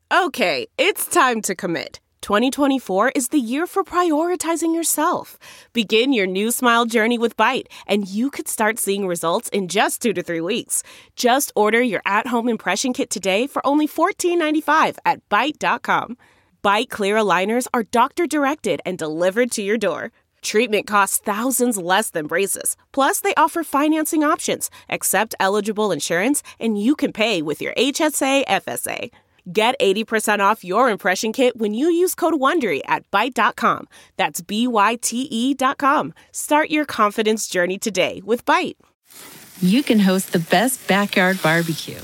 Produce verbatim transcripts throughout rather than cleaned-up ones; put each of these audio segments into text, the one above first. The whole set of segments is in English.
Okay, it's time to commit. twenty twenty-four is the year for prioritizing yourself. Begin your new smile journey with Byte, and you could start seeing results in just two to three weeks. Just order your at-home impression kit today for only fourteen ninety-five at byte dot com. Byte clear aligners are doctor-directed and delivered to your door. Treatment costs thousands less than braces. Plus, they offer financing options, accept eligible insurance, and you can pay with your H S A F S A. Get eighty percent off your impression kit when you use code WONDERY at byte dot com. That's B Y T E dot com. Start your confidence journey today with Byte. You can host the best backyard barbecue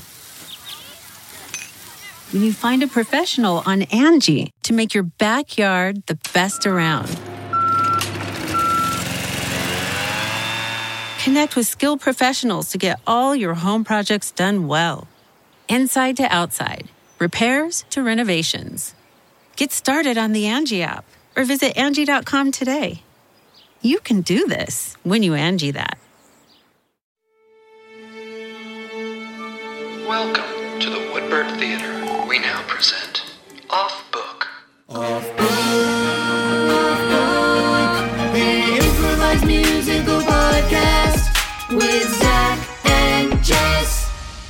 when you find a professional on Angie to make your backyard the best around. Connect with skilled professionals to get all your home projects done well. Inside to outside, repairs to renovations. Get started on the Angie app or visit Angie dot com today. You can do this when you Angie that. Welcome to the Woodbird Theater. We now present Off Book. Off Book, Off Book, the improvised musical podcast with Zach and Jess.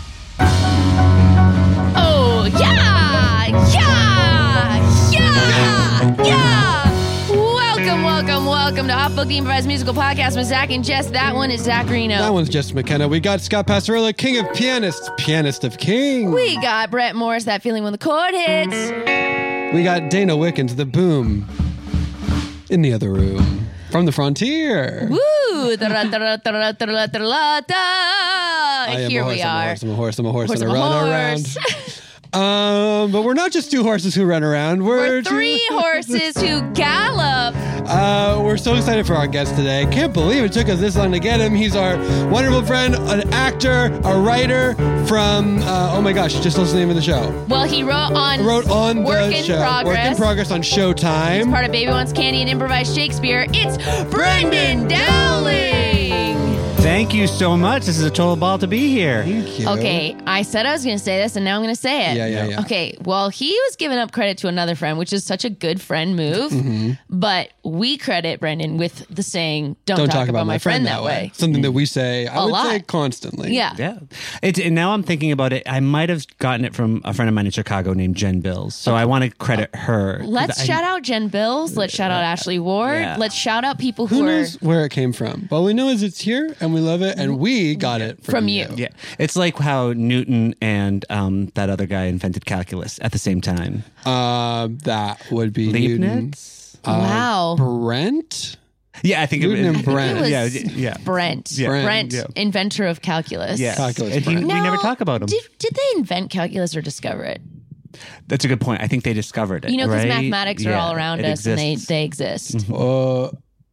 Oh, yeah! Yeah! Yeah! Yeah! Welcome, welcome, welcome to Off Book, the improvised musical podcast with Zach and Jess. That one is Zach Reno. That one's Jess McKenna. We got Scott Passarella, king of pianists, pianist of kings. We got Brett Morris, that feeling when the chord hits. We got Dana Wickens, the boom, in the other room, from the frontier. Woo! Da-da-da-da-da-da-da-da-da. I am Here a horse, we I'm are. A horse, I'm a horse, I'm a horse, Horse, and I'm I a run horse. around. Um, but we're not just two horses who run around. We're, We're three two- horses who gallop. Uh, we're so excited for our guest today. Can't believe it took us this long to get him. He's our wonderful friend, an actor, a writer from, uh, oh my gosh, just what's the name of the show? Well, he wrote on, Wrote on Work the in show. Progress. Work in Progress on Showtime. Part of Baby Wants Candy and Improvised Shakespeare. It's Brendan Dowling. Thank you so much. This is a total ball to be here. Thank you. Okay, I said I was going to say this, and now I'm going to say it. Yeah, yeah, yeah. Okay, well, he was giving up credit to another friend, which is such a good friend move. Mm-hmm. But we credit Brendan with the saying, don't, Don't talk, about, my friend, that way. Something that we say, I A would lot. say constantly. Yeah. Yeah. It's, and now I'm thinking about it. I might have gotten it from a friend of mine in Chicago named Jen Bills. So I want to credit her. Let's I- shout out Jen Bills. Let's shout out Ashley Ward. Yeah. Let's shout out people who Who are knows where it came from? All we know is it's here and we love it and we got it from, From you. Yeah. It's like how Newton and um, that other guy invented calculus at the same time. Uh, that would be Newton. Leibniz? Uh, Wow. Brent? Yeah, I think Newton it and was. Brent. It was Yeah, yeah. Brent. Yeah. Brent, Brent, yeah. inventor of calculus. Yeah. Calculus And he, we Brent. never talk about him. Did, did they invent calculus or discover it? That's a good point. I think they discovered it. You know, because right? mathematics are Yeah, all around it us and they, exists. they exist. Uh,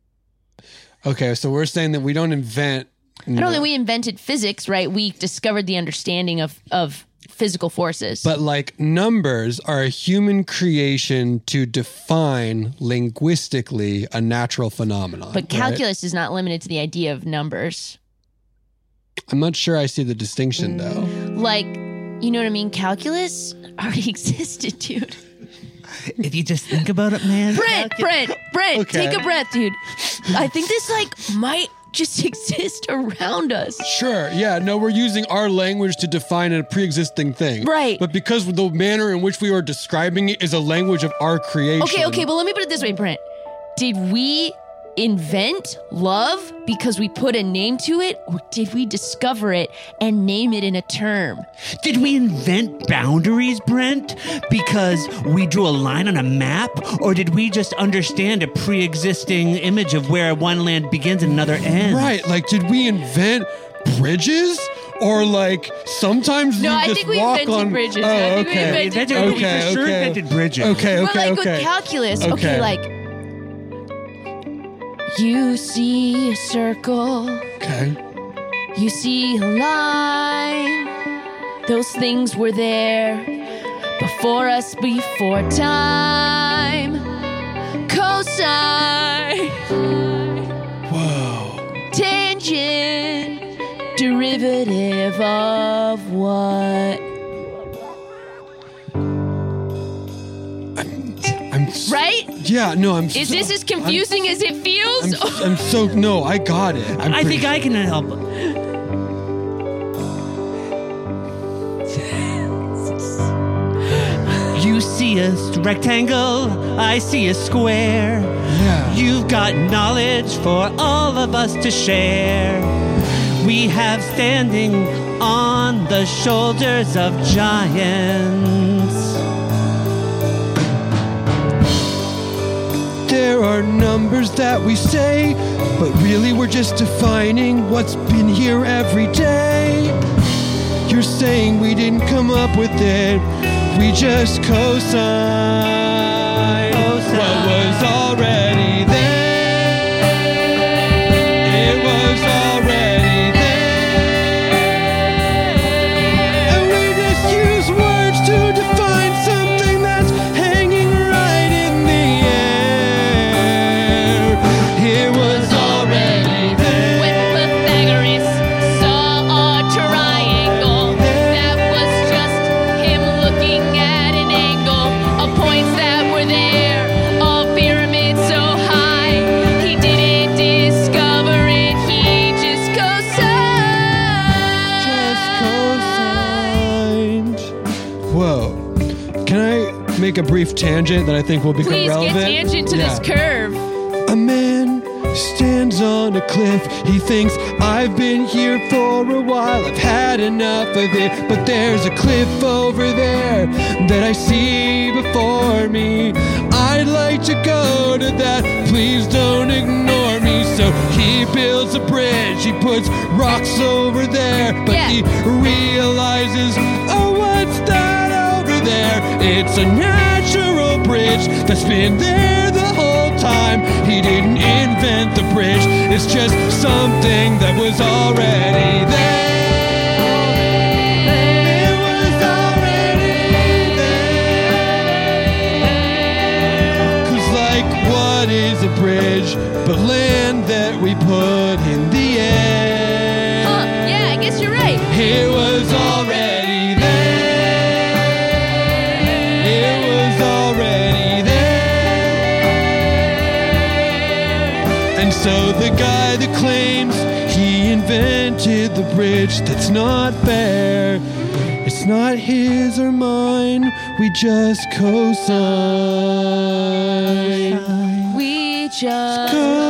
okay, so we're saying that we don't invent. I don't think we invented physics, right? We discovered the understanding of, of physical forces. But like numbers are a human creation to define linguistically a natural phenomenon. But right? calculus is not limited to the idea of numbers. I'm not sure I see the distinction though. Like, you know what I mean? Calculus already existed, dude. If you just think about it, man. Brent, Brent, Brent, Okay. take a breath, dude. I think this like might just exist around us. Sure, yeah, no, we're using our language to define a pre-existing thing. Right. But because the manner in which we are describing it is a language of our creation. Okay, okay, but let me put it this way, Brent. Did we invent love because we put a name to it, or did we discover it and name it in a term? Did we invent boundaries, Brent, because we drew a line on a map? Or did we just understand a pre-existing image of where one land begins and another ends? Right, like did we invent bridges? Or like sometimes No, you I just think we walk invented on... bridges. Oh, I think we okay. We invented invented, Okay, we for sure okay. invented bridges. Okay, okay, but like okay. with calculus, okay. Okay. like you see a circle, Okay. you see a line. Those things were there before us, before time. Cosine, Whoa. tangent, derivative of what? I'm s- right? Yeah, no, I'm. Is so, this as confusing I'm, as it feels? I'm, I'm so no, I got it. I'm I pretty think I can help. You see a rectangle, I see a square. Yeah. You've got knowledge for all of us to share. We have standing on the shoulders of giants. There are numbers that we say, but really we're just defining what's been here every day. You're saying we didn't come up with it, we just co-signed what was already there. It was already there. And we just use words to define something that's hanging right in the air. It was already there. When Pythagoras saw a triangle, that was just him looking at an angle of points that were there. A pyramid so high, he didn't discover it, he just co-signed. Just co-signed. Whoa. Can I make a brief tangent that I think will become Please relevant? get tangent to this Yeah. curve. A man stands on a cliff. He thinks, I've been here for a while. I've had enough of it. But there's a cliff over there that I see before me. I'd like to go to that. Please don't ignore me. So he builds a bridge. He puts rocks over there. But Yeah. he realizes, oh, what's that over there? It's a natural bridge that's been there the whole time. He didn't invent the bridge, it's just something that was already there. It was already there. 'Cause like, what is a bridge but land that we put in the air? Huh, yeah, I guess you're right. It was already there. It was already there. And so the guy that claims he invented the bridge, that's not fair. It's not his or mine. We just co-sign. We just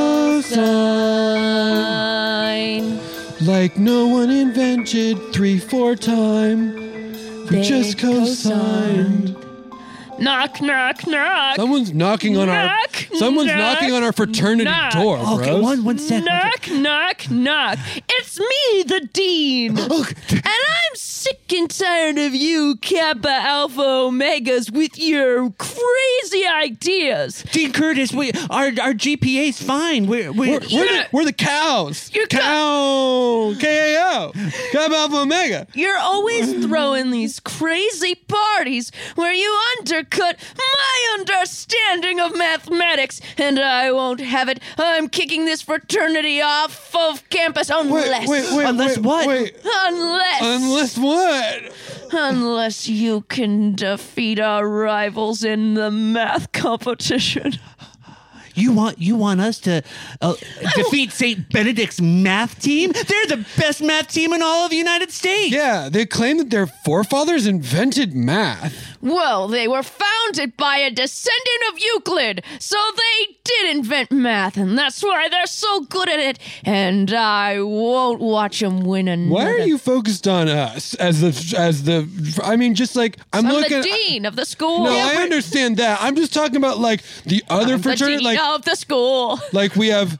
Co-sign. co-signed. Like no one invented three, four time. We They just co-signed. Knock, knock, knock. Someone's knocking on our. Knock, Someone's knock, knocking on our fraternity knock. door, Okay, bros. one, one sec. Knock, knock, knock. It's me, the Dean. And I'm sick and tired of you Kappa Alpha Omegas with your crazy ideas. Dean Curtis, we, our our G P A's fine. We're, we're, We're, we're, the, we're the cows. You're co- cow. K A O. Kappa Alpha Omega. You're always throwing these crazy parties where you undercut my understanding of mathematics, and I won't have it. I'm kicking this fraternity off of campus unless... Wait, wait, wait. Unless wait, what? Wait. Unless... Unless what? Unless you can defeat our rivals in the math competition. You want you want us to uh, defeat Saint Benedict's math team? They're the best math team in all of the United States. Yeah, they claim that their forefathers invented math. Well, they were founded by a descendant of Euclid, so they did invent math, and that's why they're so good at it, and I won't watch them win another. Why are you focused on us as the as the? I mean, just like I'm, I'm looking. the dean of the school. No, I understand that. I'm just talking about like the other I'm the fraternity, dean like of the school. like we have.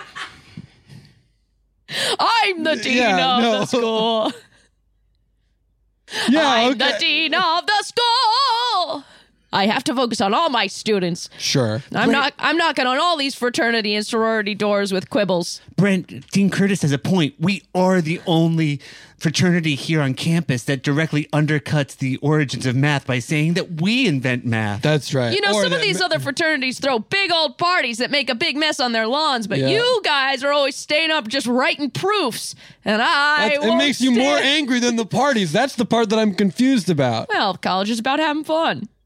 I'm the dean Yeah, of no. the school. Yeah, I'm okay. the dean of the school. I have to focus on all my students. Sure. I'm not. I'm knocking on all these fraternity and sorority doors with quibbles. Brent, Dean Curtis has a point. We are the only fraternity here on campus that directly undercuts the origins of math by saying that we invent math. That's right. You know, Or some of that- these other fraternities throw big old parties that make a big mess on their lawns, but Yeah. you guys are always staying up just writing proofs, and I. That's- it won't makes you more stand- angry than the parties. That's the part that I'm confused about. Well, college is about having fun.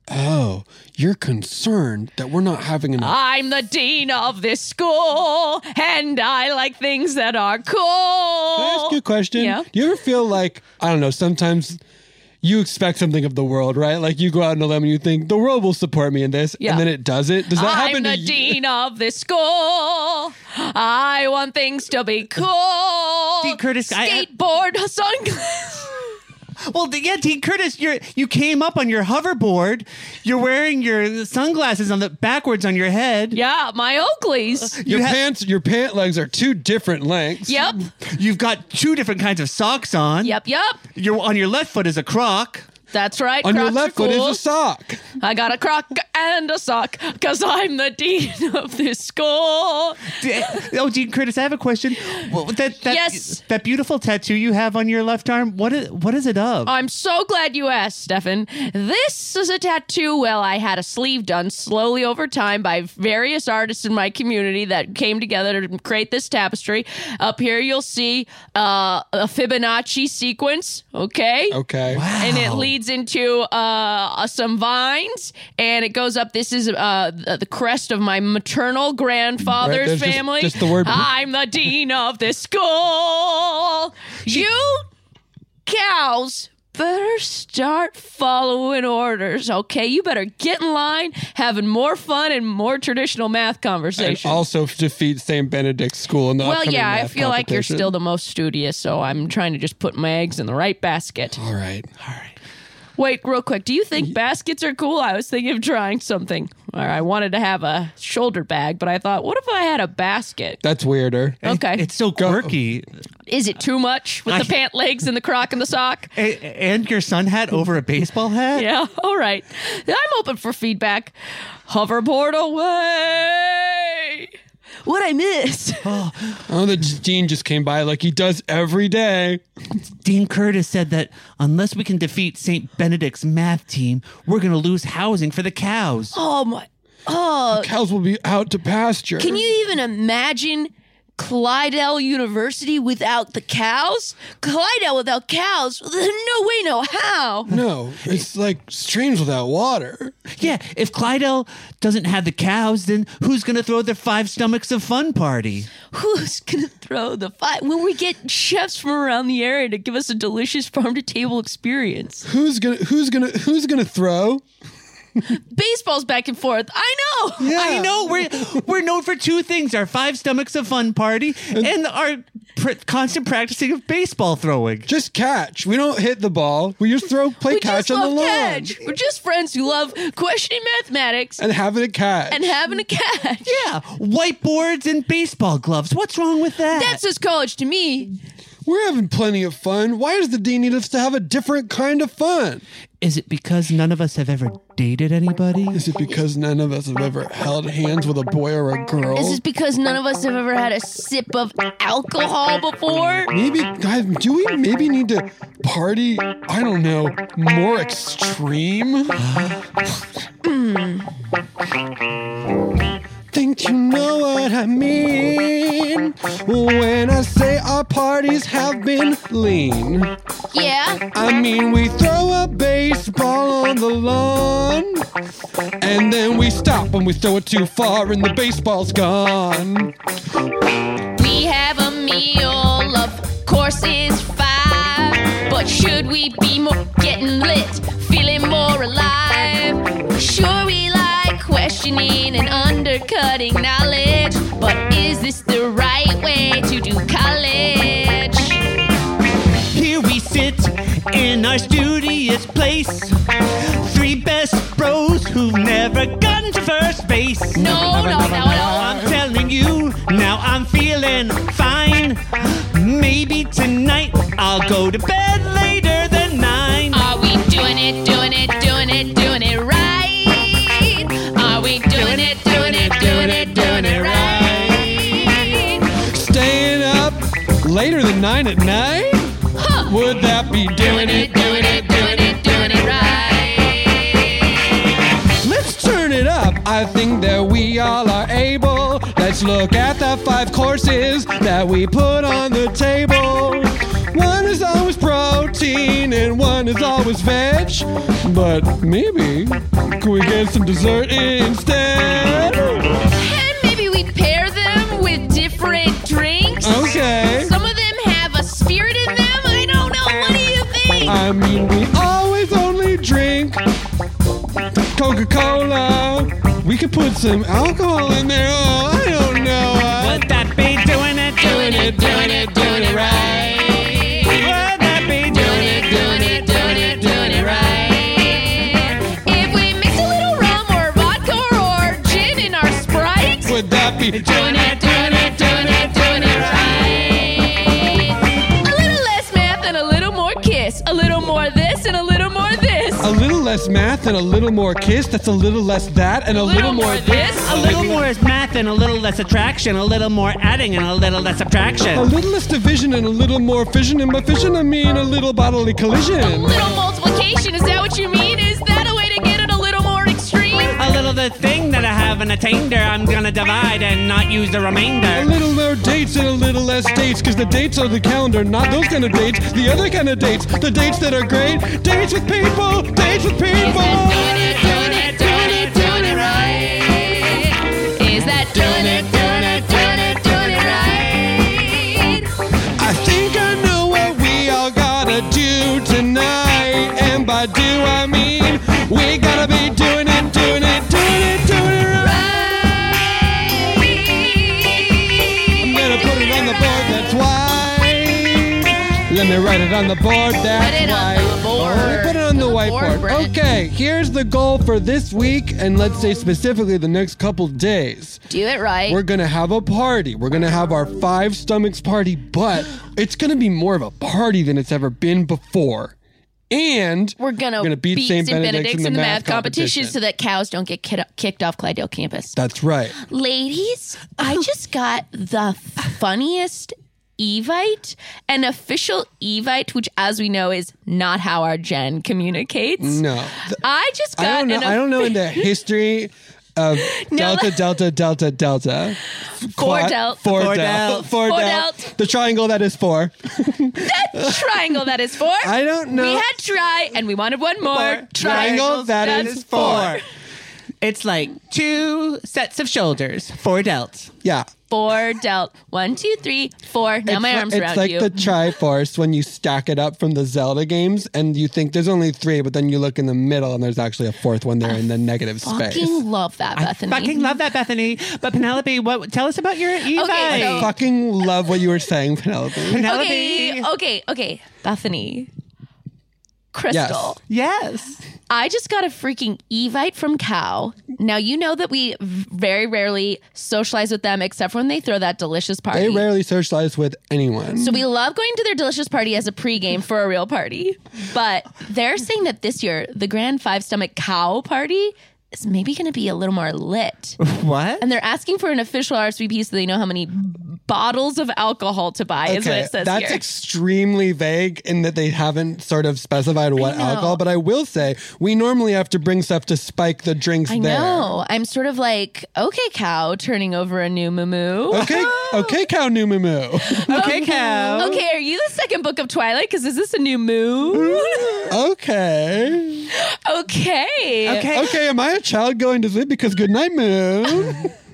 Oh, you're concerned that we're not having enough. I'm the dean of this school, and I like things that are cool. Can I ask you a question? Yeah. Do you ever feel like, I don't know, sometimes you expect something of the world, right? Like you go out on a limb and you think, the world will support me in this, Yeah. and then it doesn't. Does that I'm happen the to you? dean of this school. I want things to be cool. Dean Curtis, I- I- Skateboard, sunglasses. Well, yeah, Dean Curtis, you're you came up on your hoverboard. You're wearing your sunglasses on the backwards on your head. Yeah, my Oakleys. Your You ha- pants, your pant legs are two different lengths. Yep, You've got two different kinds of socks on. yep, yep. You're on your left foot is a Croc. That's right. On your Crocs left are foot cool. is a sock. I got a croc and a sock because I'm the dean of this school. D- Oh, Dean Curtis, I have a question. Well, that, that, Yes. that beautiful tattoo you have on your left arm, what is, what is it of? I'm so glad you asked, Stefan. This is a tattoo. Well, I had a sleeve done slowly over time by various artists in my community that came together to create this tapestry. Up here, you'll see uh, a Fibonacci sequence, okay? Okay. And it leads into uh, some vines, and it goes up. This is uh, the, the crest of my maternal Right, grandfather's there's just- family. just the word- I'm the dean of this school. You cows better start following orders, okay? You better get in line, having more fun and more traditional math And conversations. also defeat Saint Benedict's School in the well, upcoming yeah, I math feel like you're competition. still the most studious, so I'm trying to just put my eggs in the right basket. All right. All right. Wait, real quick. Do you think baskets are cool? I was thinking of trying something. Or I wanted to have a shoulder bag, but I thought, what if I had a basket? That's weirder. Okay. It's so quirky. Is it too much with I- the pant legs and the croc and the sock? A- and your sun hat over a baseball hat? Yeah, all right. I'm open for feedback. Hoverboard away. What I missed? Oh, the Dean just came by like he does every day. Dean Curtis said that unless we can defeat Saint Benedict's math team, we're going to lose housing for the cows. Oh my. Oh, Cows will be out to pasture. can you even imagine Clydell University without the cows? Clydell without cows? No way, no how. No, it's like streams without water. Yeah, if Clydell doesn't have the cows, then who's going to throw their five stomachs of fun party? Who's gonna throw the fight when we get chefs from around the area to give us a delicious farm to table experience? Who's gonna Who's gonna Who's gonna throw? Baseball's back and forth. I know. Yeah. I know we're we're known for two things: our five stomachs of fun party and our pr- constant practicing of baseball throwing. Just catch. We don't hit the ball. We just throw play We catch just on the love lawn catch. We're just friends who love questioning mathematics and having a catch. and having a catch. Yeah, whiteboards and baseball gloves. What's wrong with that? That's just college to me. We're having plenty of fun. Why does the Dean need us to have a different kind of fun? Is it because none of us have ever dated anybody? Is it because none of us have ever held hands with a boy or a girl? Is this because none of us have ever had a sip of alcohol before? Maybe, guys, do we maybe need to party, I don't know, more extreme? Think you know what I mean when I say our parties have been lean? Yeah. I mean, we throw a baseball on the lawn, and then we stop when we throw it too far and the baseball's gone. We have a meal of courses five, but should we be more getting lit, feeling more alive? Sure, we like questioning and undercutting knowledge, but is this the right way to do college? Here we sit in our studious place. Three best bros who've never gotten to first base. No, no, no, no. I'm telling you, now I'm feeling fine. Maybe tonight I'll go to bed later than nine. Are we doing it, doing it, doing it, doing it right? Are we doing it, doing it, doing it, doing it right? Staying up later than nine at night? Huh. Would that be doing it, doing it, doing it, doing it right? Let's turn it up. I think that we all are able. Let's look at the five courses that we put on the table. One is always protein and one is always veg. But maybe Can we get some dessert instead? And maybe we pair them with different drinks. Okay. Some of them have a spirit in them. I don't know. What do you think? I mean, we always only drink Coca-Cola. We could put some alcohol in there. Oh, I don't know. Would that be doing it, doing it, doing it, doing it right? Would that be doing it, doing it, doing it, doing it right? If we mix a little rum or vodka or gin in our Sprite, Would that be doing it, doing it, doing it, doing it right. A little less math and a little more kiss. A little more this and a little more this. a little less math and a little more kiss? That's a little less that and a little, more this. A little more is math and a little less attraction, a little more adding and a little less subtraction. A little less division and a little more fission. And by fission, I mean a little bodily collision. A little multiplication. Is that what you mean? Is that a way to get it a little more extreme? A little the thing that I haven't attained her, I'm gonna divide and not use the A remainder. little more dates and a little less dates, because the dates on the calendar, not those kind of dates, the other kind of dates, the dates that are great, dates with people, dates with people. Doing it, doing it, doing it, doing it right. Is that doing it, doing it, doing it, doing it right? I think I know what we all gotta do tonight, and by do I mean we gotta be doing it, doing it, doing it, doing it right. I'm gonna put it on the board, that's why. Let me write it on the board, that's Put it on why. the board. Oh, put it on the The whiteboard. board, Brent. Okay, here's the goal for this week, and let's say specifically the next couple days. Do it right. We're gonna have a party. We're gonna have our Five Stomachs party, but it's gonna be more of a party than it's ever been before. And We're gonna, we're gonna beat, Saint Benedict's in the, math competition. so that cows don't get kid- kicked off Clydale campus. That's right. Ladies, I just got the funniest Evite, an official Evite, which, as we know, is not how our gen communicates. No, Th- I just got I don't know. an I don't know in the history of Delta, Delta, Delta, Delta. Four Quad- delt. Four Four del. delt. Four Four delt. delt. The triangle that is four. triangle that is four. I don't know. We had try, and we wanted one more. Four Triangle that That's is four. It's like two sets of shoulders, four delts. Yeah. Four delt. One, two, three, four. Now it's my li- arms it's around like you. the Triforce when you stack it up from the Zelda games and you think there's only three, but then you look in the middle and there's actually a fourth one there in the negative space. Fucking love that, I Bethany. fucking love that, Bethany. But Penelope, what? Tell us about your Evite. Okay, so- I fucking love what you were saying, Penelope. Penelope. Okay, okay, okay. Bethany. Crystal. Yes. I just got a freaking Evite from Cow. Now, you know that we v- very rarely socialize with them except for when they throw that delicious party. They rarely socialize with anyone. So we love going to their delicious party as a pregame for a real party. But they're saying that this year, the Grand Five Stomach Cow party is maybe going to be a little more lit. What? And they're asking for an official R S V P so they know how many bottles of alcohol to buy, is what it says that's here. extremely vague in that they haven't sort of specified what know. alcohol, but I will say we normally have to bring stuff to spike the drinks I there. know. I'm sort of like, okay, Cow, turning over a new moo. Okay, okay, cow new moo moo. Okay, Cow. Okay, are you the second book of Twilight? Because is this a new moo? Okay. Okay. Okay. Okay, am I a child going to sleep because good night, moon?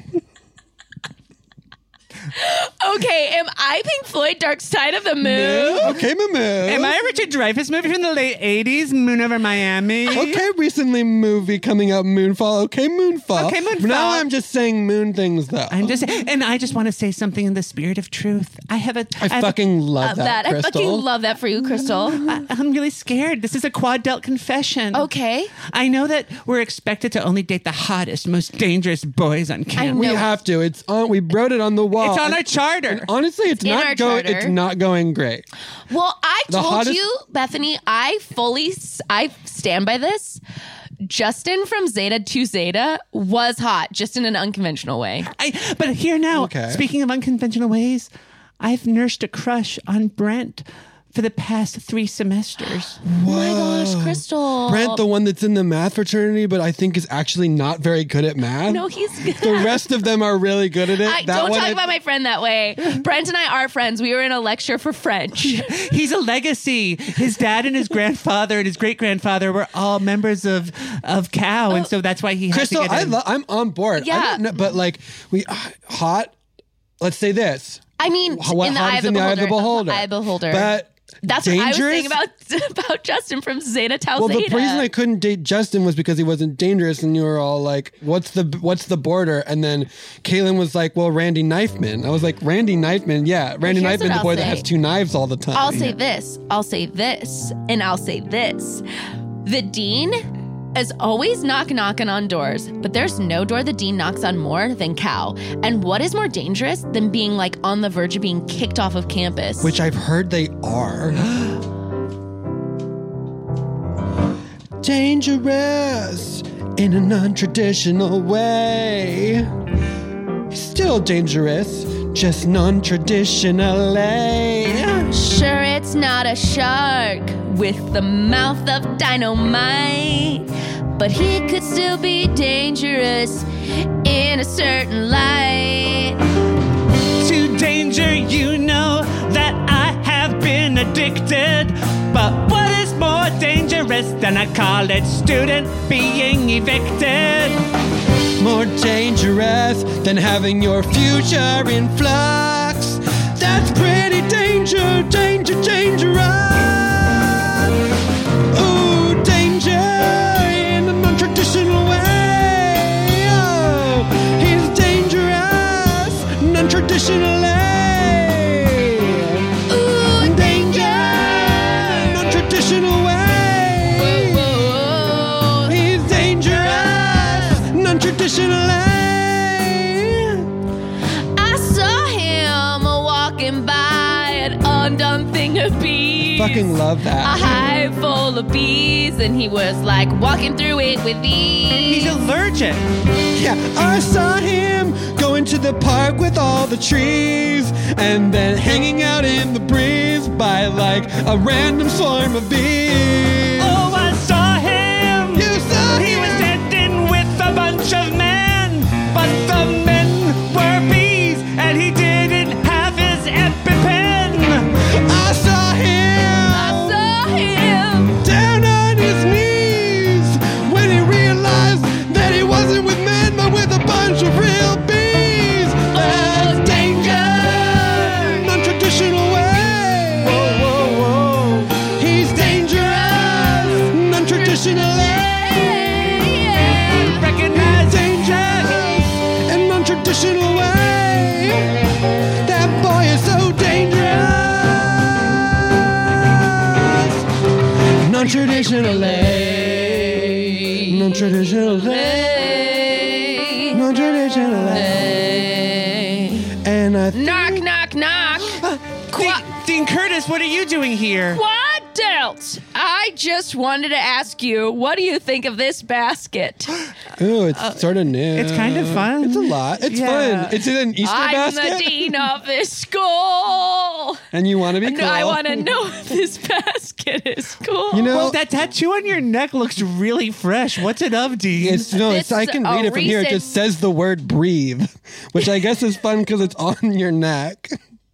Okay, am I Pink Floyd Dark Side of the Moon? Okay, moo moo. Am I a Richard Dreyfuss movie from the late eighties? Moon over Miami. Okay, recently movie coming out, Moonfall. Okay, Moonfall. Okay, Moonfall. Now I'm just saying moon things, though. I'm just, and I just want to say something in the spirit of truth. I have a. I have a- fucking love Love that, that. I Crystal. fucking love that for you, Crystal. I, I'm really scared. This is a quad delt confession. Okay. I know that we're expected to only date the hottest, most dangerous boys on campus. We No. have to. It's on. We wrote it on the wall. It's on And- our charter. and honestly, it's In our not going. charter. It's not going great. Well, I The told hottest- you, Bethany, I fully, s- I stand by this. Justin from Zeta to Zeta was hot, just in an unconventional way. I, but here now, Okay. speaking of unconventional ways, I've nursed a crush on Brent for the past three semesters. Oh my gosh, Crystal. Brent, the one that's in the math fraternity, but I think is actually not very good at math. No, he's good. The rest of them are really good at it. I, That don't one talk I- about my friend that way. Brent and I are friends. We were in a lecture for French. He's a legacy. His dad and his grandfather and his great grandfather were all members of of C A U, and so that's why he had Crystal, to get I in. lo- I'm on board. Yeah. I don't know, but like we uh, hot. Let's say this. I mean, What in the hot eye is of the in the eye of beholder. the beholder. Eye of the beholder. But That's what I was dangerous? saying about about Justin from Zeta Tau Well, the Zeta. reason I couldn't date Justin was because he wasn't dangerous, and you were all like, "What's the what's the border?" And then Kaylin was like, "Well, Randy Knifeman." I was like, "Randy Knifeman, yeah, Randy here's what Knifeman, the I'll boy that say. has two knives all the time." I'll say this, I'll say this, and I'll say this. The dean is always knock knocking on doors, but there's no door the dean knocks on more than Cal. And what is more dangerous than being like on the verge of being kicked off of campus? Which I've heard they are. Dangerous in a non-traditional way. Still dangerous, just non-traditionally. Sure, it's not a shark with the mouth of dynamite, but he could still be dangerous in a certain light. To danger, you know that I have been addicted. But what is more dangerous than a college student being evicted? More dangerous than having your future in flux. That's pretty danger, danger, dangerous. Ooh, danger in a non-traditional way. Oh, he's dangerous, non-traditionally. Ooh, danger, non-traditional way. Whoa. He's dangerous, non-traditionally. I saw him walking by an undone thing of bees. Fucking love A that. hive full of bees, and he was like walking through it with ease. He's allergic. Yeah, I saw him going to the park with all the trees and then hanging out in the breeze by like a random swarm of bees. Oh, I saw him. You saw He him. was ending with a bunch of men, but the men were bees, and he didn't have his EpiPen. I saw him. I saw him. Down on his knees when he realized that he wasn't with men but with a bunch of real bees. That's danger, non-traditional way. Whoa, whoa, whoa. He's dangerous, non-traditionally. Recognize Danger in non-traditional way. That boy is so dangerous. Non-traditionally. Non-traditionally. Non-traditionally. And I th- Knock, knock, knock. Dean, Dean Curtis, what are you doing here? What dealt? I just wanted to ask you, what do you think of this basket? ooh, it's sort of new. It's kind of fun. It's a lot. It's Yeah. fun. It's in an Easter I'm basket. the dean of this school. And you want to be cool. I want to know if this basket is cool. You know, Well, that tattoo on your neck looks really fresh. What's it of, Dean? It's no, it's This I is can a read it from here. It recent- just says the word breathe, which I guess is fun because it's on your neck.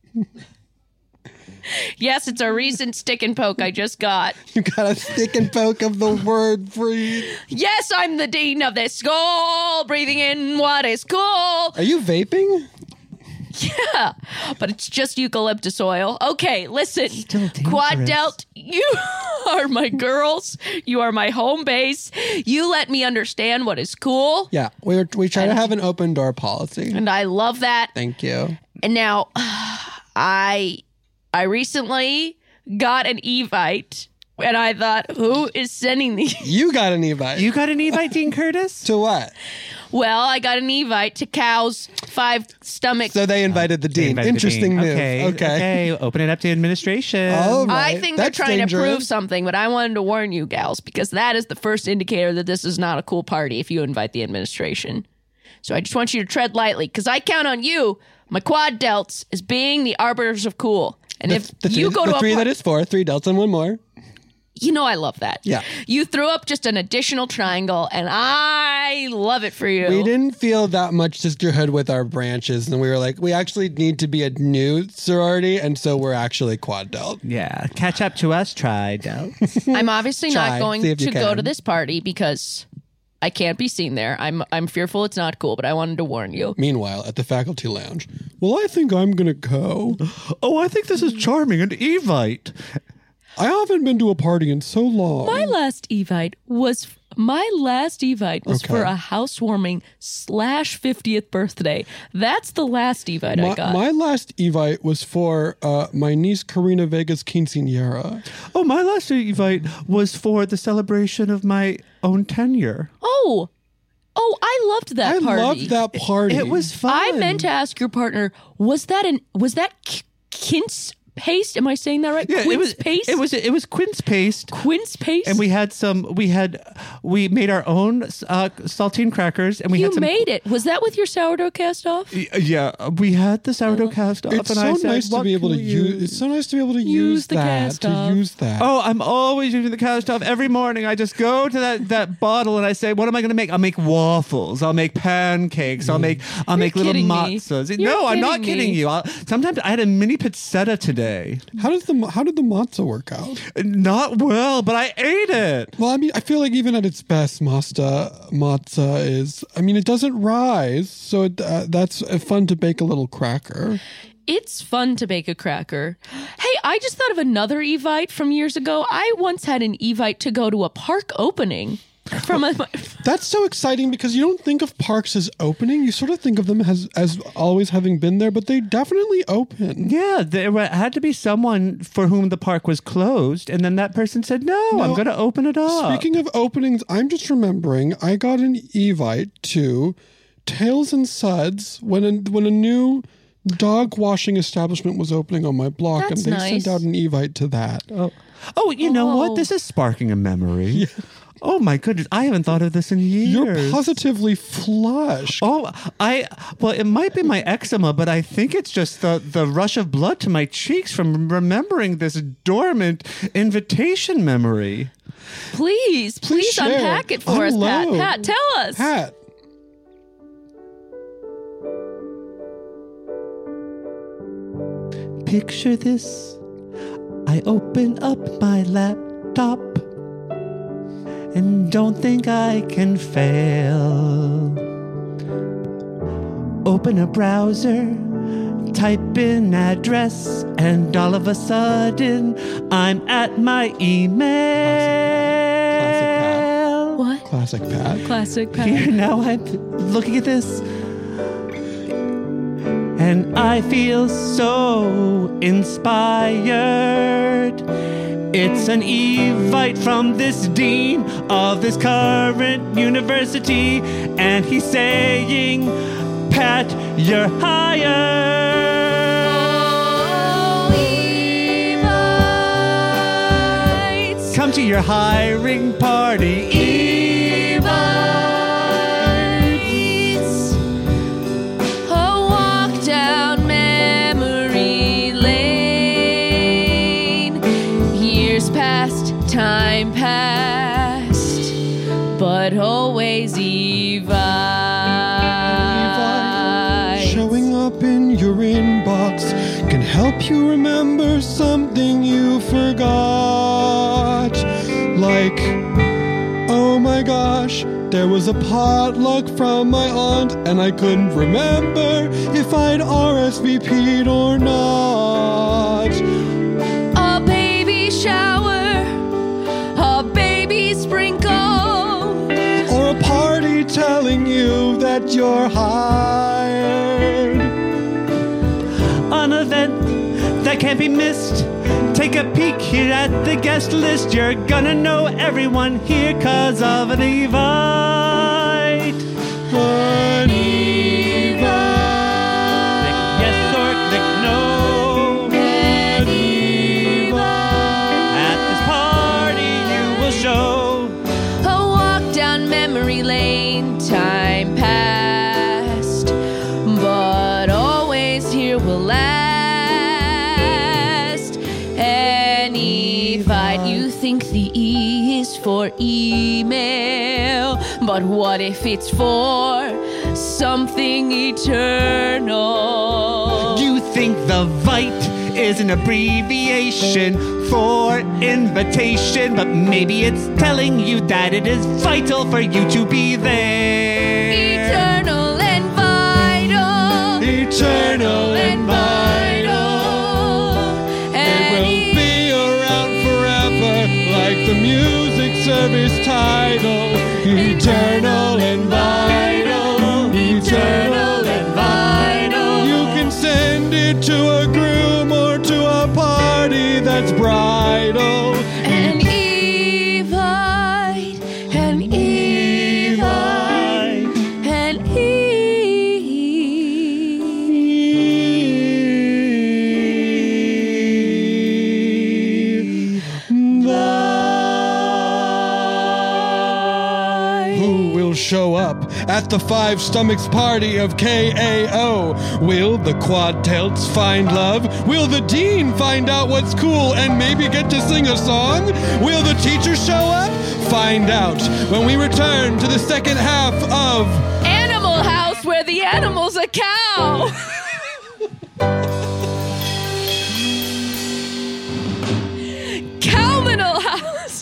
Yes, it's a recent stick and poke I just got. You got a stick and poke of the word breathe. Yes, I'm the dean of this school, breathing in what is cool. Are you vaping? Yeah, but it's just eucalyptus oil. Okay, listen. Still dangerous. Quad Delt, you are my girls. You are my home base. You let me understand what is cool, Yeah, we were, we try to have an open door policy. and I love that. Thank you. And now, I I recently got an Evite, and I thought, who is sending these? You got an Evite. You got an Evite, Dean Curtis? to what? Well, I got an Evite to Cal's five stomach. So they invited the dean. Invited the Interesting dean. move. Okay, Okay. okay. Open it up to administration. All right. I think That's they're trying dangerous. to prove something, but I wanted to warn you, gals, because that is the first indicator that this is not a cool party if you invite the administration. So I just want you to tread lightly, because I count on you, my quad delts, as being the arbiters of cool. And The- if the you three, go the to three a par- that is four, three delta and one more. you know I love that. Yeah. You threw up just an additional triangle, and I love it for you. We didn't feel that much sisterhood with our branches, and we were like, we actually need to be a new sorority, and so we're actually quad delt. Yeah, catch up to us, Tri Delt. I'm obviously Try, not going see to if you go can. to this party because I can't be seen there. I'm I'm fearful it's not cool, but I wanted to warn you. Meanwhile, at the faculty lounge, well, I think I'm gonna go. Oh, I think this is charming and Evite. I haven't been to a party in so long. My last Evite was my last Evite was Okay. for a housewarming slash fiftieth birthday. That's the last Evite I my, got. my last Evite was for uh, my niece Karina Vega's quinceañera. Oh, my last Evite was for the celebration of my own tenure. oh, oh, I loved that I party. loved that party. It was fun. I meant to ask your partner, was that an was that K- Quince paste? Am I saying that right? Yeah, Quince it was paste. It was it was quince paste. Quince paste. And we had some. We had we made our own uh, saltine crackers, and we you had some. made it. Was that with your sourdough cast off? Y- Yeah, we had the sourdough cast off, It's and so I said, nice to "What be able to can we use. It's so nice to be able to use, Use the that. cast To off. use that. Oh, I'm always using the cast off. Every morning, I just go to that, that bottle and I say, "What am I going to make? I'll make waffles. I'll make pancakes. I'll make I'll You're make little kidding me. matzahs." You're No, I'm not kidding kidding me. you. I'll, sometimes I had a mini pizzetta today. How does the how did the matzah work out? Not well, but I ate it. Well, I mean, I feel like even at its best, matzah matzah is. I mean, it doesn't rise, so it, uh, that's uh, fun to bake a little cracker. It's fun to bake a cracker. Hey, I just thought of another Evite from years ago. I once had an Evite to go to a park opening from a. That's so exciting because you don't think of parks as opening. You sort of think of them as as always having been there, but they definitely open. Yeah, there wa- had to be someone for whom the park was closed, and then that person said, "No, I'm No, going to open it up." Speaking of openings, I'm just remembering I got an Evite to Tails and Suds when a, when a new dog washing establishment was opening on my block, That's and they nice. sent out an Evite to that. Oh, oh, you know Oh. what? This is sparking a memory. Oh my goodness, I haven't thought of this in years. You're positively flushed. Oh, I well, it might be my eczema, but I think it's just the the rush of blood to my cheeks from remembering this dormant invitation memory. Please, please, share. unpack it for us, Pat. Unload. Pat, tell us. Pat. Picture this. I open up my laptop and don't think I can fail. Open a browser, type in address, and all of a sudden I'm at my email. What? Classic Pat. Classic Pat. Here now I'm looking at this, and I feel so inspired. It's an Evite from this dean of this current university, and he's saying, "Pat, you're hired." Oh, Evites. Come to your hiring party. Evites. A walk down memory lane. Years past, time past, but always Evite. Showing up in your inbox can help you remember something you forgot. Like, oh my gosh, there was a potluck from my aunt, and I couldn't remember if I'd R S V P'd or not. A baby shower, a baby sprinkle. Or a party telling you that you're hired. An event that can't be missed. Take a peek here at the guest list. You're gonna know everyone here 'cause of an Evite. An Evite. Click yes or click no. An Evite. At this party you will show. A walk down memory lane, time past, but always here will last. for email. But what if it's for something eternal? You think the Vite is an abbreviation for invitation, but maybe it's telling you that it is vital for you to be there. Eternal and vital. Eternal and vital. And It will be around forever, like the music service title. Eternal and vital. Eternal and vital. You can send it to a groom or to a party that's bridal. And Evite, and Evite, and Evite. Who will show up at the Five Stomachs party of K A O? Will the Quadtails find love? Will the dean find out what's cool and maybe get to sing a song? Will the teacher show up? Find out when we return to the second half of Animal House, where the animal's a cow. Cowminal House.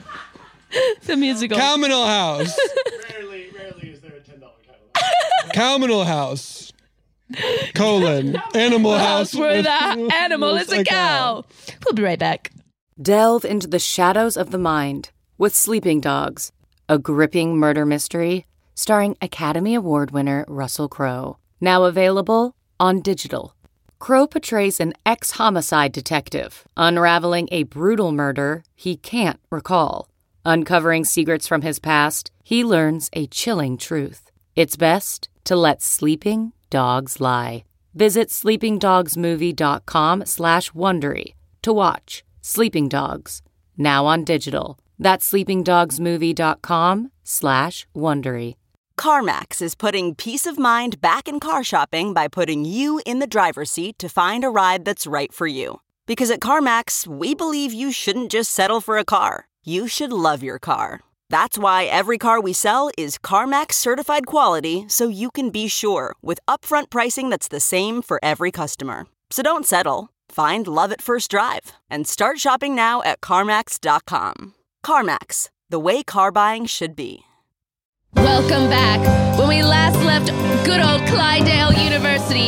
The musical. Cowminal House. Rarely, rarely is there a ten dollar title. Cowminal House. Colon. Animal House. where with- the animal is a cow. We'll be right back. Delve into the shadows of the mind with Sleeping Dogs, a gripping murder mystery starring Academy Award winner Russell Crowe. Now available on digital. Crowe portrays an ex-homicide detective unraveling a brutal murder he can't recall. Uncovering secrets from his past, he learns a chilling truth. It's best to let sleeping dogs lie. Visit sleepingdogsmovie.com slash Wondery to watch Sleeping Dogs, now on digital. That's sleepingdogsmovie.com slash Wondery. CarMax is putting peace of mind back in car shopping by putting you in the driver's seat to find a ride that's right for you. Because at CarMax, we believe you shouldn't just settle for a car. You should love your car. That's why every car we sell is CarMax certified quality, so you can be sure with upfront pricing that's the same for every customer. So don't settle. Find love at first drive and start shopping now at CarMax dot com. CarMax, the way car buying should be. Welcome back. When we last left good old Clydale University,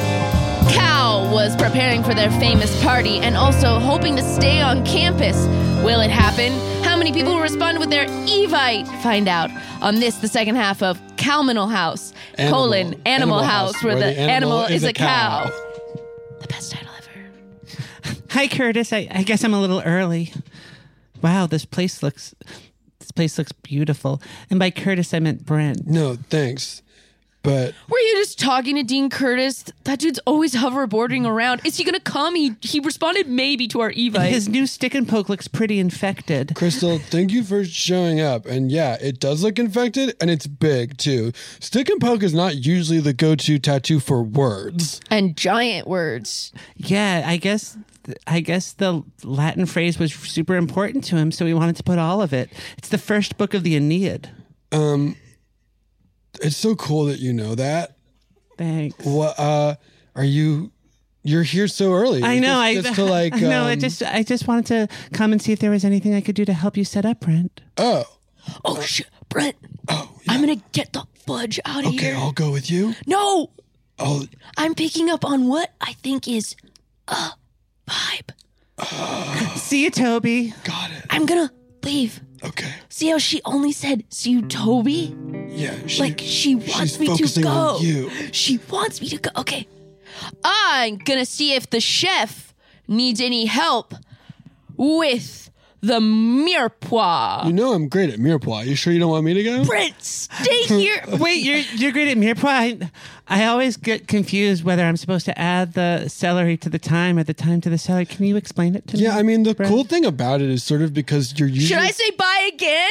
Cal was preparing for their famous party and also hoping to stay on campus. Will it happen? How many people will respond with their Evite? Find out on this, the second half of Cowminal House, Animal. colon, Animal, Animal House, House, where, where the, the animal animal is a cow. The best title ever. Hi, Curtis. I, I guess I'm a little early. Wow, this place looks this place looks beautiful. And by Curtis, I meant Brent. No, thanks. But Were you just talking to Dean Curtis? That dude's always hoverboarding around. Is he gonna come? He he responded maybe to our Evite. His new stick and poke looks pretty infected. Crystal, thank you for showing up. And yeah, it does look infected, and it's big too. Stick and poke is not usually the go-to tattoo for words. And giant words. Yeah, I guess I guess the Latin phrase was super important to him, so he wanted to put all of it. It's the first book of the Aeneid. Um, it's so cool that you know that. Thanks. What uh, are you? You're here so early. I know. Just, I just to like. Um, no. I just I just wanted to come and see if there was anything I could do to help you set up, Brent. Oh. Oh shit, Brent. Oh. Yeah. I'm gonna get the fudge out of Okay, here. I'll go with you. No. Oh. I'm picking up on what I think is a vibe. See you, Toby. Got it. I'm gonna leave. Okay. See how she only said, see you, Toby? Yeah. She, Like, she wants she's me to focusing go. on you. She wants me to go. Okay. I'm gonna see if the chef needs any help with the mirepoix. You know I'm great at mirepoix. You sure you don't want me to go? Brent, stay here. Wait, you're you're great at mirepoix. I, I always get confused whether I'm supposed to add the celery to the thyme or the thyme to the celery. Can you explain it to me? Yeah, I mean the Brent? cool thing about it is sort of because you're usually. Should I say bye again?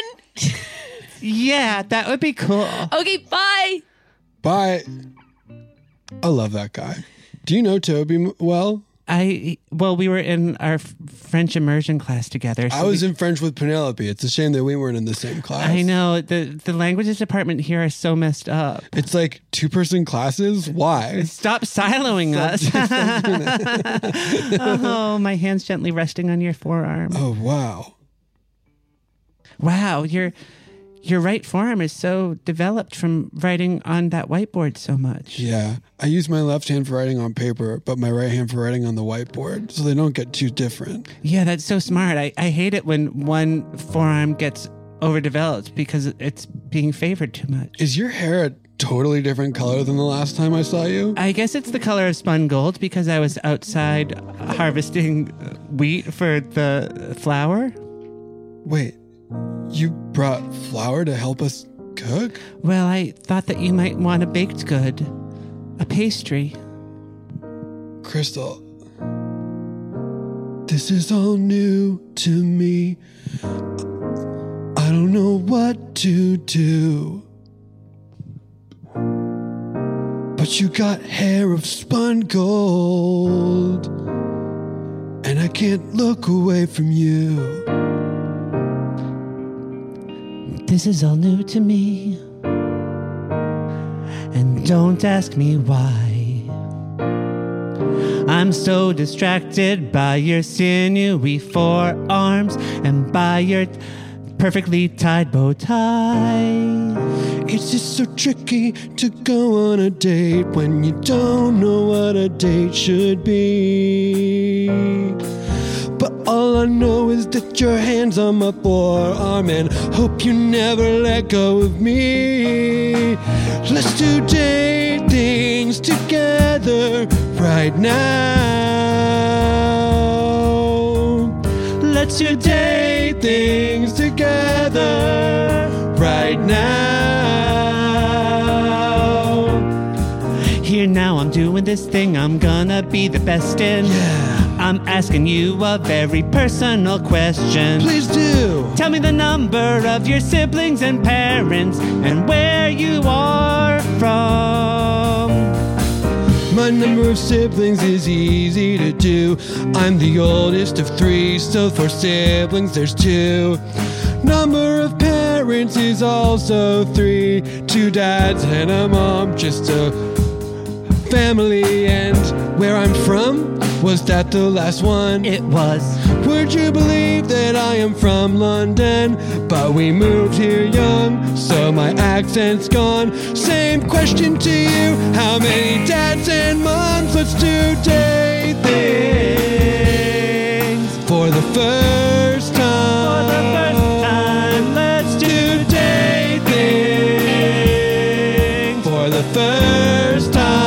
Yeah, that would be cool. Okay, bye. Bye. I love that guy. Do you know Toby m- well? I well, we were in our f- French immersion class together. So I was we, in French with Penelope. It's a shame that we weren't in the same class. I know the the languages department here are so messed up. It's like two person classes. Why? Stop siloing Stop, us. Oh, my hand's gently resting on your forearm. Oh wow! Wow, your your right forearm is so developed from writing on that whiteboard so much. Yeah, I use my left hand for writing on paper, but my right hand for writing on the whiteboard, so they don't get too different. Yeah, that's so smart. I, I hate it when one forearm gets overdeveloped because it's being favored too much. Is your hair a totally different color than the last time I saw you? I guess it's the color of spun gold because I was outside harvesting wheat for the flour. Wait, you brought flour to help us cook? Well, I thought that you might want a baked good, a pastry. Crystal, this is all new to me. I don't know what to do. But you got hair of spun gold, and I can't look away from you. This is all new to me, and don't ask me why. I'm so distracted by your sinewy forearms and by your perfectly tied bow tie. It's just so tricky to go on a date when you don't know what a date should be. But all I know is that your hand's on my forearm and hope you never let go of me. Let's do date things together right now. Let's do date things together right now. Here now I'm doing this thing I'm gonna be the best in. Yeah. I'm asking you a very personal question. Please do. Tell me the number of your siblings and parents and where you are from. My number of siblings is easy to do. I'm the oldest of three, so for siblings there's two. Number of parents is also three. Two dads and a mom, just a family. And where I'm from, was that the last one? It was. Would you believe that I am from London? But we moved here young, so my accent's gone. Same question to you, how many dads and moms? Let's do date things for the first time. For the first time, let's do date things for the first time.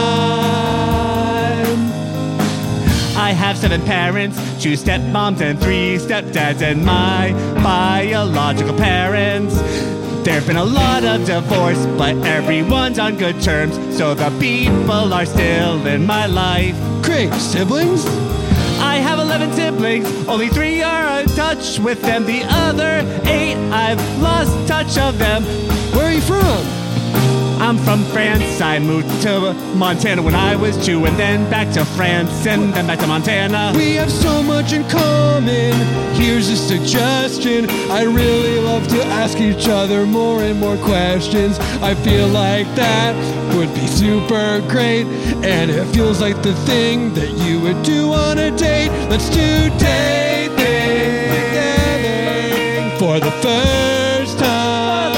I have seven parents, two stepmoms and three stepdads, and my biological parents. There've been a lot of divorce, but everyone's on good terms, so the people are still in my life. Great, siblings? I have eleven siblings, only three are in touch with them. The other eight, I've lost touch of them. Where are you from? I'm from France. I moved to Montana when I was two, and then back to France, and then back to Montana. We have so much in common. Here's a suggestion. I really love to ask each other more and more questions. I feel like that would be super great, and it feels like the thing that you would do on a date. Let's do date things for the first time.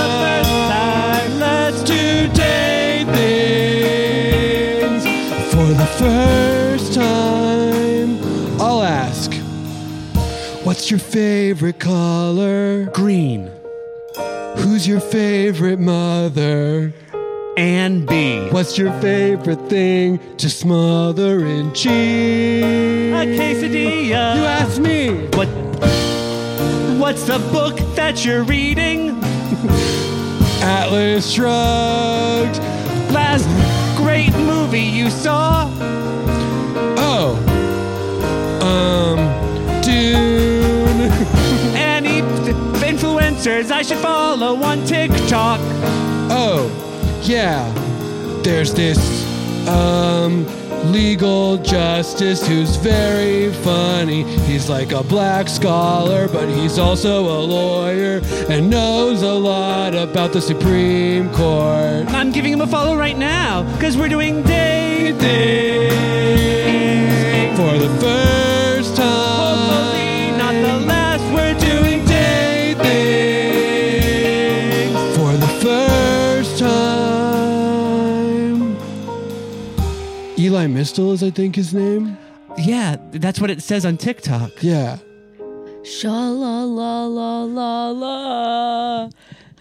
For the first time, I'll ask, what's your favorite color? Green. Who's your favorite mother? And B. What's your favorite thing to smother in cheese? A quesadilla. You asked me. What? What's the book that you're reading? Atlas Shrugged. Last great movie you saw? Oh. Um, Dune. Any influencers I should follow on TikTok? Oh, yeah. There's this um, legal justice who's very funny. He's like a black scholar, but he's also a lawyer and knows a lot about the Supreme Court. I'm giving him a follow right now because we're doing dating for the first time. Hopefully not the last. We're doing dating for the first time. Eli Mistel is, I think, his name. Yeah, that's what it says on TikTok. Yeah. Sha-la-la-la-la-la.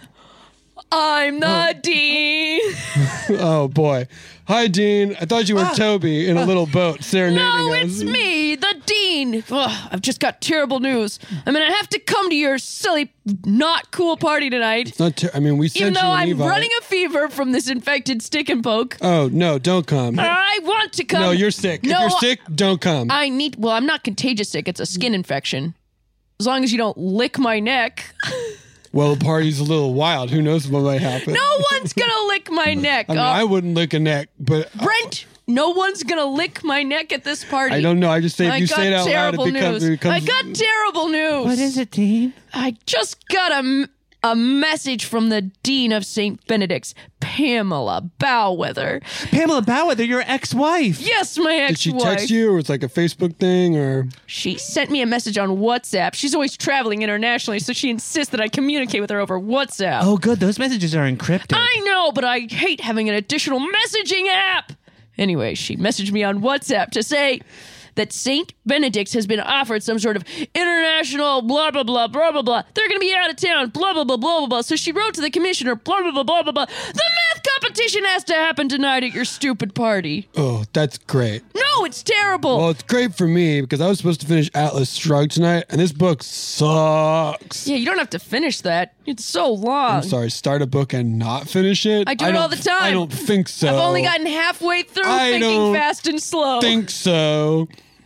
I'm the Oh. Dean. Oh, boy. Hi, Dean. I thought you were Ah. Toby in a little bote serenading No, us. it's me, the Dean. Ugh, I've just got terrible news. I'm gonna have to come to your silly, not cool party tonight. It's not ter- I mean, we sent Even you though an I'm Evite. running a fever from this infected stick and poke. Oh, no, don't come. I want to come. No, you're sick. No, if you're sick, don't come. I need. Well, I'm not contagious sick. It's a skin infection. As long as you don't lick my neck. Well, the party's a little wild. Who knows what might happen? No one's gonna lick my neck. I mean, Uh, I wouldn't lick a neck, but Brent, no one's gonna lick my neck at this party. I don't know. I just say if I you got say it out loud, terrible it becomes, news. it becomes. I got terrible news. What is it, Dean? I just got a, m- a message from the Dean of Saint Benedict's, Pamela Bowweather. Pamela Bowweather, your ex-wife. Yes, my ex-wife. Did she text you, or it's like a Facebook thing, or? She sent me a message on WhatsApp. She's always traveling internationally, so she insists that I communicate with her over WhatsApp. Oh, good. Those messages are encrypted. I know, but I hate having an additional messaging app. Anyway, she messaged me on WhatsApp to say that Saint Benedict's has been offered some sort of international blah, blah, blah, blah, blah, blah. They're going to be out of town, blah, blah, blah, blah, blah, blah. So she wrote to the commissioner, blah, blah, blah, blah, blah, blah. The math competition has to happen tonight at your stupid party. Oh, that's great. No, it's terrible. Well, it's great for me because I was supposed to finish Atlas Shrugged tonight, and this book sucks. Yeah, you don't have to finish that. It's so long. I'm sorry, start a book and not finish it? I do it don't- all the time. I don't think so. I've only gotten halfway through I thinking don't fast and slow. think so.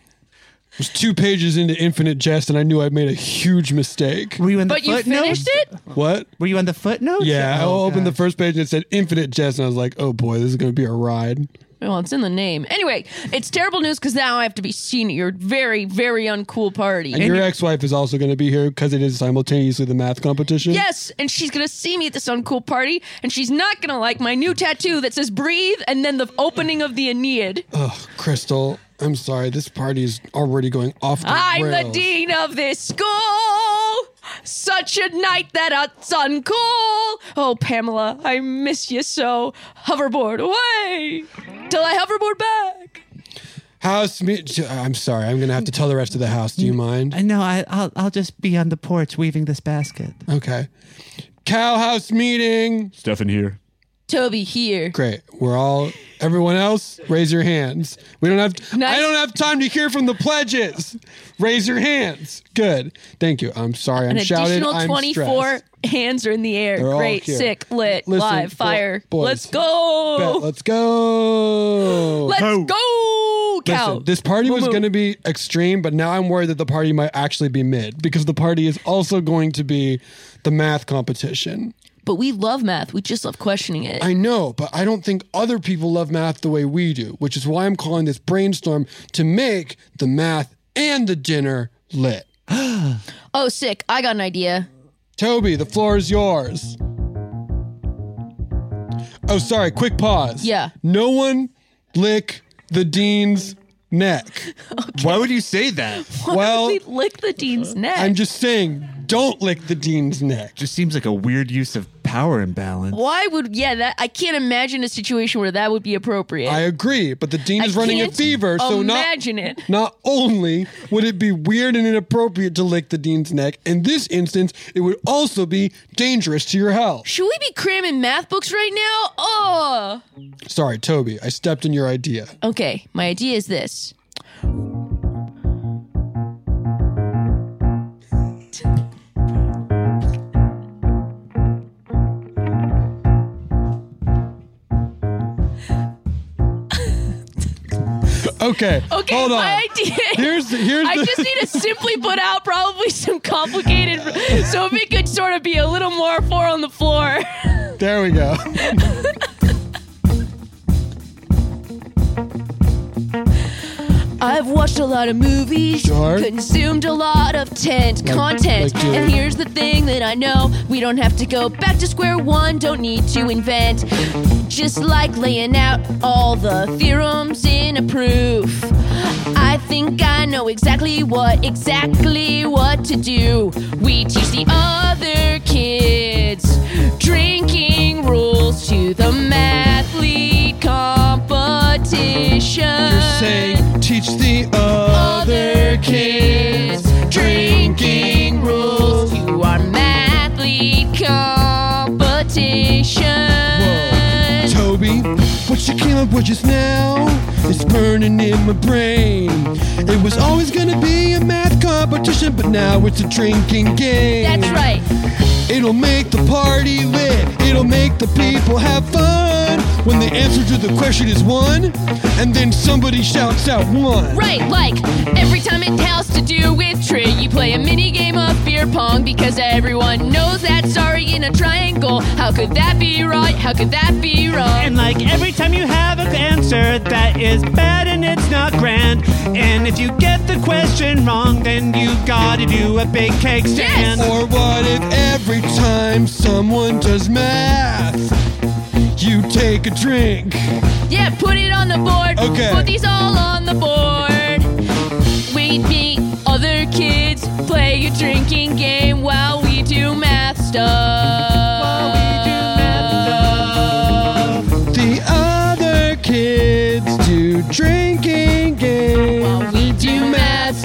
I was two pages into Infinite Jest, and I knew I'd made a huge mistake. Were you in the But you footnotes? finished it? What? Were you on the footnotes? Yeah, I Oh, opened the God. first page and it said Infinite Jest, and I was like, oh boy, this is going to be a ride. Well, it's in the name. Anyway, it's terrible news because now I have to be seen at your very, very uncool party. And your ex-wife is also going to be here because it is simultaneously the math competition. Yes, and she's gonna see me at this uncool party, and she's not gonna like my new tattoo that says "Breathe" and then the opening of the Aeneid. Ugh, Crystal, I'm sorry. This party is already going off the I'm rails. the dean of this school. Such a night that it's uncool. Oh, Pamela, I miss you so. Hoverboard away till I hoverboard back. House meet. I'm sorry. I'm going to have to tell the rest of the house. Do you mind? I know. I, I'll I'll just be on the porch weaving this basket. Okay. Cow house meeting. Stefan here. Toby here. Great. We're all. Everyone else, raise your hands. We don't have. Nice. I don't have time to hear from the pledges. Raise your hands. Good. Thank you. I'm sorry. I'm An shouted. additional I'm twenty-four stressed. hands are in the air. They're all Great, here. sick, lit, Listen, live, bo- fire. boys. Let's go. Bet, let's go. Let's Ho. go, cow. Listen, this party was Moo-moo. going to be extreme, but now I'm worried that the party might actually be mid because the party is also going to be the math competition. But we love math. We just love questioning it. I know, but I don't think other people love math the way we do, which is why I'm calling this brainstorm to make the math and the dinner lit. Oh, sick. I got an idea. Toby, the floor is yours. Oh, sorry, quick pause. Yeah. No one lick the dean's neck. Why would you say that? Well, we lick the dean's neck. I'm just saying, don't lick the dean's neck. Just seems like a weird use of power imbalance. Why would, yeah, that I can't imagine a situation where that would be appropriate. I agree, but the dean is I running a can't fever, so not, imagine it. not only would it be weird and inappropriate to lick the dean's neck, in this instance, it would also be dangerous to your health. Should we be cramming math books right now? Oh. Sorry, Toby, I stepped in your idea. Okay, my idea is this. Okay, Okay, hold on. my idea. Here's the- here's I the- just need to simply put out probably some complicated, so if it could sort of be a little more four on the floor. There we go. watched a lot of movies, Sure. consumed a lot of tent content. like you. And here's the thing that I know, we don't have to go back to square one, don't need to invent. Just like laying out all the theorems in a proof. I think I know exactly what, exactly what to do. We teach the other kids drinking rules to the mathlete competition. You're saying teach the other kids drinking rules. to our mathlete competition. Whoa. Toby, what you came up with just now is burning in my brain. It was always gonna be a math competition, but now it's a drinking game. That's right. It'll make the party lit. It'll make the people have fun. When the answer to the question is one, and then somebody shouts out one. Right, like every time it has to do with trig, you play a mini game of beer pong because everyone knows that sorry in a triangle. How could that be right? How could that be wrong? And like every time you have an answer that is bad and it's not grand, and if you get the question wrong, then you gotta do a big cake stand. Yes. Or what if every time someone does math, you take a drink? Yeah, put it on the board. Okay. Put these all on the board. We meet other kids, play a drinking game while we do math stuff. While we do math stuff. The other kids do drinking games. While we do math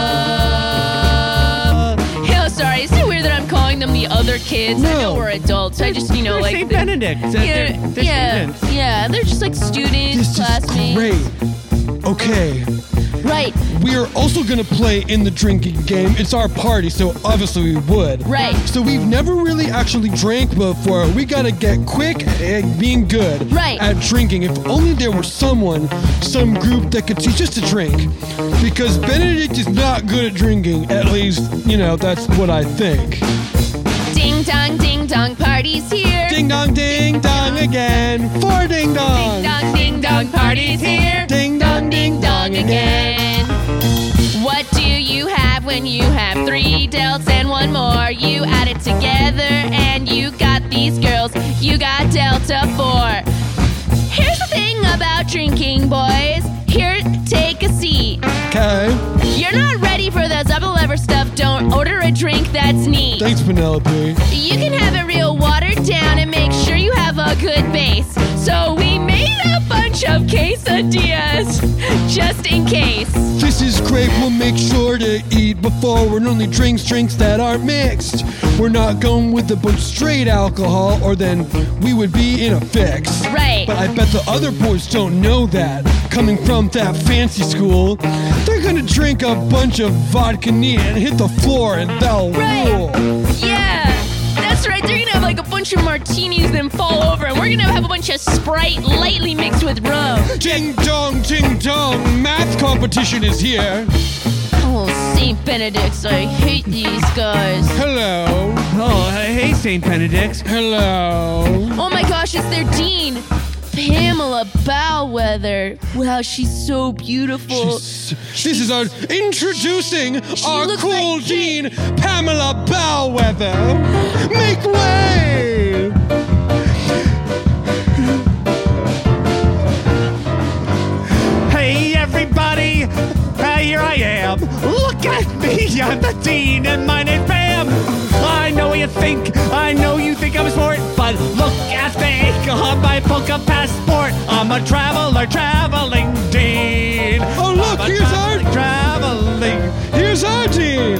stuff. Oh, sorry. Is it weird that I'm calling them the other kids? I know No. we're adults. I just, you know, They're like. Saint the- Benedict. Yeah, They're, they're yeah, students. yeah. They're just like students, This is classmates. great. Okay, Right, we are also gonna play in the drinking game. It's our party, so obviously we would. right. So we've never really actually drank before. We gotta get quick at being good Right. at drinking. If only there were someone, some group that could teach us to drink. Because Benedict is not good at drinking. At least, you know, that's what I think. Ding dong, ding dong, party's here. Ding dong, ding dong again. Four ding dong. Ding dong, ding dong, party's here. Ding dong, Ding dong again. What do you have when you have three delts and one more? You add it together and you got these girls. You got Delta four. Here's the thing about drinking, boys. Here, take a seat. Okay. You're not ready for the double lever stuff. Don't order a drink that's neat. Thanks, Penelope. You can have it real watered down and make sure you have a good base. So we made a bunch of quesadillas, just in case. This is great. We'll make sure to eat before. We're only drinks, drinks that are mixed. We're not going with a bunch of straight alcohol, or then we would be in a fix. Right. But I bet the other boys don't know that. Coming from that fancy school, they're gonna drink a bunch of vodka neat and hit the floor, and they'll Right. rule. Yeah, that's right. They're gonna have like a bunch of martinis, then fall over, and we're gonna have a bunch of Sprite lightly mixed with rum. Ding dong, ding dong. Math competition is here. Oh, Saint Benedict's, I hate these guys. Hello. Oh, hey, Saint Benedict. Hello. Oh my gosh, it's their dean, Pamela Bowweather. Wow, she's so beautiful. This is our introducing our looks cool like- dean, Pamela Bowweather. Make way! Hey, everybody. Uh, here I am. Look at me. I'm the dean, and my name's Pam. I know you think, I know you think I'm a sport, but look at me on my book of passport. I'm a traveler, traveling dean. Oh, look, I'm a here's our- traveling, traveling. Here's our dean.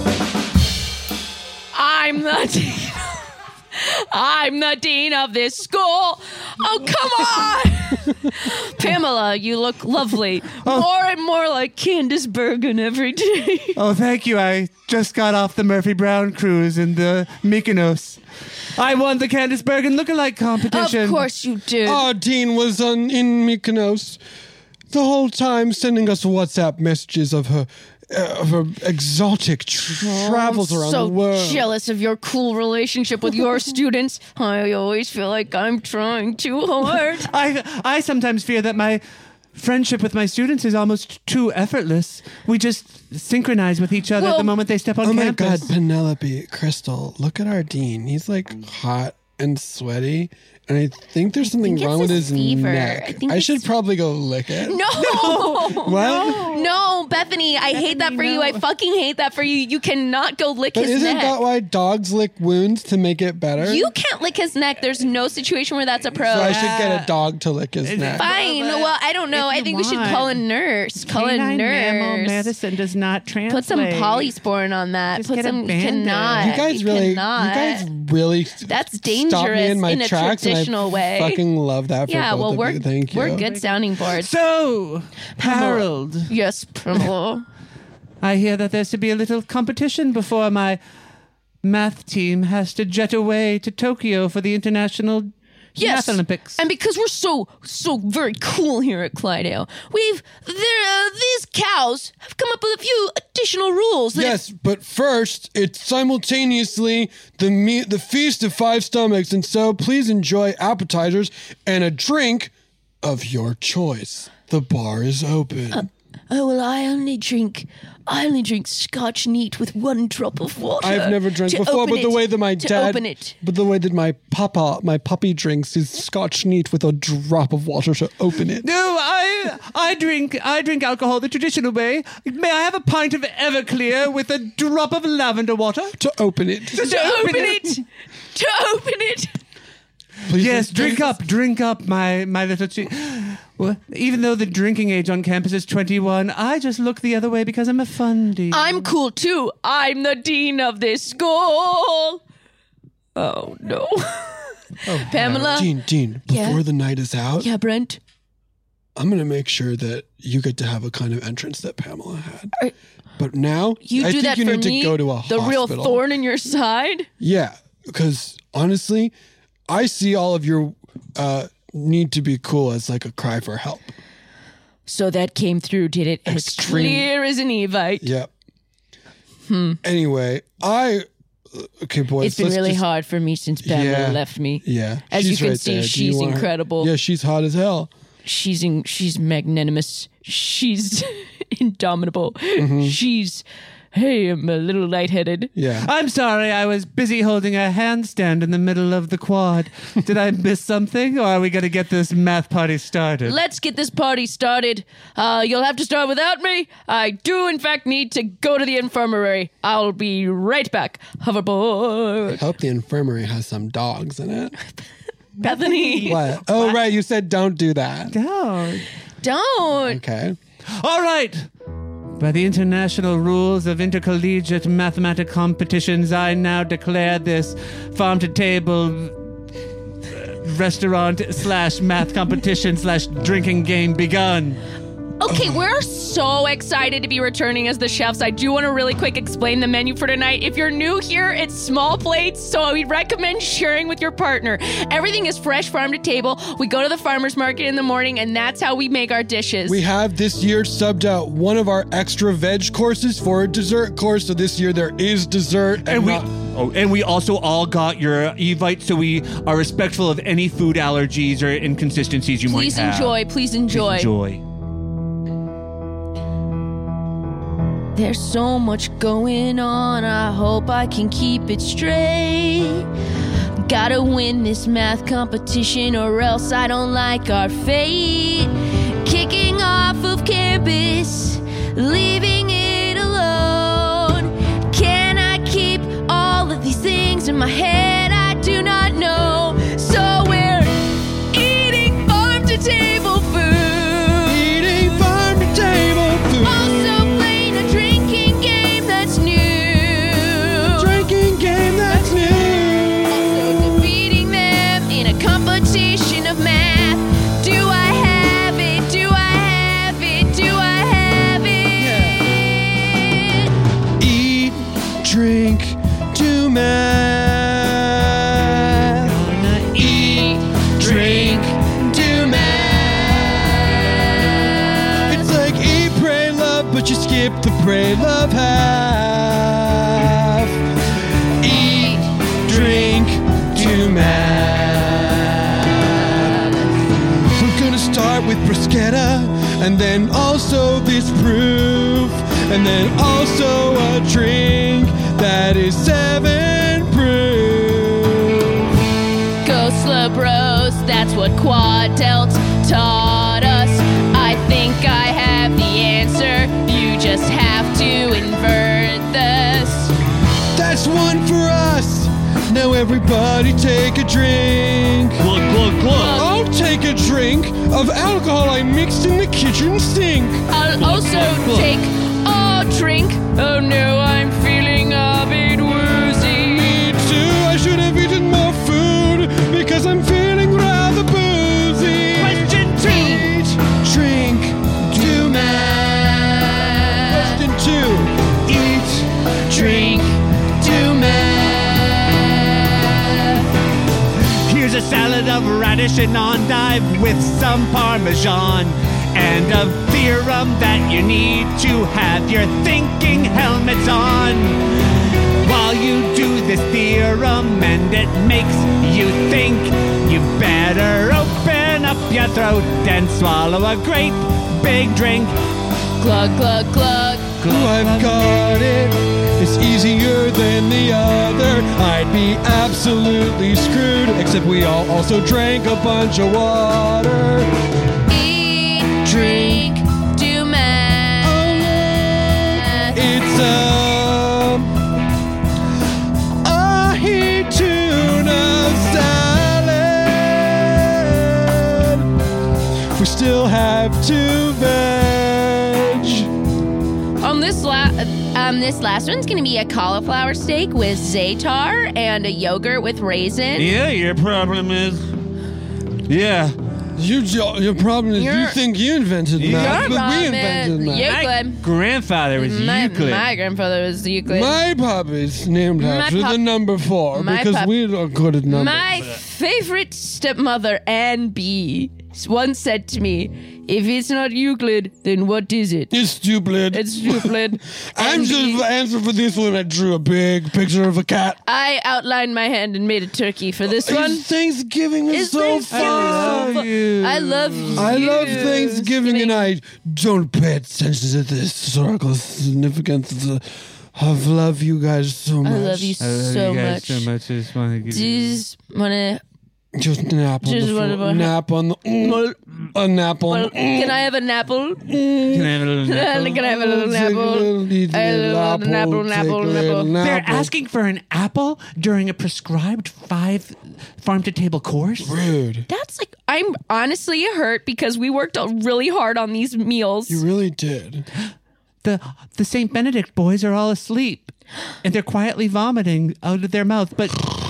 I'm the dean. I'm the dean of this school. Oh, come on. Pamela, you look lovely. More and more like Candace Bergen every day. Oh, thank you. I just got off the Murphy Brown cruise in the Mykonos. I won the Candace Bergen lookalike competition. Of course you did. Our dean was on, in Mykonos the whole time, sending us WhatsApp messages of her, uh, of her exotic travels I'm around so the world. jealous of your cool relationship with your students. I always feel like I'm trying too hard. I I sometimes fear that my friendship with my students is almost too effortless. We just synchronize with each other Well- the moment they step on Oh my campus. God, Penelope, Crystal, look at our dean. He's like hot and sweaty. And I think there's something think wrong it's with his his fever. neck. I think I should it's- probably go lick it. No. What? No, Bethany, I hate that for you. I fucking hate that for you. You cannot go lick But his isn't neck. that why dogs lick wounds to make it better? You can't lick his neck. There's no situation where that's a pro. So I should get a dog to lick his neck. Fine. Well, I don't know. I think we should call a nurse. Call a Canine mammal nurse. medicine does not translate. Put some polysporin on that. Just Put get a some. You Band-Aid. cannot. You guys really, cannot. you guys really That's stopped me dangerous in my in a tracks, and I traditional way. fucking love that for Yeah. both Well, of we're you. Thank you. we're good sounding boards. So, Harold. Yes, Pamela. I hear that there's to be a little competition before my math team has to jet away to Tokyo for the International Yes, Math Olympics. and because we're so so very cool here at Clydale, we've there uh, these cows have come up with a few additional rules. that- Yes, but first, it's simultaneously the meat, the feast of five stomachs, and so please enjoy appetizers and a drink of your choice. The bar is open. Uh, oh well, I only drink I only drink Scotch neat with one drop of water. I've never drank to before, open but the it- way that my to dad, open it. but the way that my papa, my puppy drinks is Scotch neat with a drop of water to open it. No, I I drink I drink alcohol the traditional way. May I have a pint of Everclear with a drop of lavender water? To open it. To open it. To open it. Please Yes, don't- drink up, drink up, my my little chi- well, even though the drinking age on campus is twenty-one, I just look the other way because I'm a fundy. I'm cool too. I'm the dean of this school. Oh no. Oh, Pamela? Dean, Dean, before Yeah? the night is out, Yeah, Brent. I'm going to make sure that you get to have a kind of entrance that Pamela had. Are- But now, You I do think that you for need me. to go to a the real hospital. thorn in your side. Yeah, because honestly, I see all of your uh, need to be cool as like a cry for help. So that came through, did it? As Extreme. clear as an Evite. Yep. Hmm. Anyway, I okay, boys. It's been let's really just- hard for me since Pamela Yeah. left me. Yeah, As she's you can right see, there. Do you she's want her- incredible. Yeah, she's hot as hell. She's in, she's magnanimous. She's indomitable. Mm-hmm. She's, hey, I'm a little lightheaded. Yeah. I'm sorry, I was busy holding a handstand in the middle of the quad. Did I miss something, or are we going to get this math party started? Let's get this party started. Uh, you'll have to start without me. I do, in fact, need to go to the infirmary. I'll be right back. Hoverboard. I hope the infirmary has some dogs in it. Bethany. What? Oh, right. You said don't do that. Don't. Don't. Okay. All right. By the international rules of intercollegiate mathematic competitions, I now declare this farm-to-table restaurant slash math competition slash drinking game begun. Okay, we're so excited to be returning as the chefs. I do want to really quick explain the menu for tonight. If you're new here, it's small plates, so we recommend sharing with your partner. Everything is fresh farm to table. We go to the farmer's market in the morning, and that's how we make our dishes. We have this year subbed out one of our extra veg courses for a dessert course. So this year there is dessert. And, And we not- oh, and we also all got your Evite, so we are respectful of any food allergies or inconsistencies you Please might have. enjoy, please enjoy. Please enjoy. There's so much going on, I hope I can keep it straight. Gotta win this math competition or else I don't like our fate. Kicking off of campus, leaving it alone. Can I keep all of these things in my head? I do not know. So we're eating farm to table food. Eating farm to table food. Also playing a drinking game that's new. Drinking game that's new. Also defeating them in a competition of math. Do I have it? Do I have it? Do I have it? Eat, drink, do math. Eat, drink, do math. It's like eat, pray, love, but you skip the pray, love half. Eat, drink, do math. We're gonna start with bruschetta, and then also this proof, and then also a drink that is seven proof. Go slow, bros, that's what Quad Delt taught us. I think I have the answer, you just have to invert this. That's one for us. Now everybody take a drink. Glug, glug, glug. I'll take a drink of alcohol I mixed in the kitchen sink. I'll also take a drink. Oh no, I'm feeling a bit woozy. Me too, I should have eaten more food because I'm feeling rather boozy. Question two. Eat, drink, do math. Question two. Eat, drink, do math. Here's a salad of radish and endive with some parmesan, and a theorem that you need to have your thinking helmets on. While you do this theorem and it makes you think, you better open up your throat and swallow a great big drink. Glug, glug, glug. Ooh, I've got it. It's easier than the other. I'd be absolutely screwed, except we all also drank a bunch of water. Eat, drink, do math. It's a, a heat tuna salad. We still have to veg. Um, this la- um, this last one's gonna be a cauliflower steak with za'atar and a yogurt with raisin. Yeah, your problem is. Yeah. You, your problem is Your- you think you invented math, Your but we problem invented is math. Euclid. Grandfather was My, Euclid. my grandfather was Euclid. My puppy's named My after pup- the number four my because pup- we are good at numbers. My favorite stepmother, Anne B., once said to me, "If it's not Euclid, then what is it?" It's stupid. It's stupid. I'm Anne just B. answer for this one. I drew a big picture of a cat. I outlined my hand and made a turkey for this one. It's Thanksgiving is It's so Thanksgiving fun. so fun. I love you. I love Thanksgiving, and I don't pay attention to the historical significance of the. I love you guys so much. I love you I love so you guys much. so much. I just want to give you. Just wanna. Just nap on Just the wanna- floor. Nap on the. Mm, a nap on. Well, can I have an apple? Can I have a little nipple? Can I have a little Take a apple? little- need a I little little apple, apple, take apple, a little apple. They're apple. asking for an apple during a prescribed five farm-to-table course? Rude. That's like, I'm honestly hurt because we worked really hard on these meals. You really did. The the Saint Benedict boys are all asleep, and they're quietly vomiting out of their mouth, but...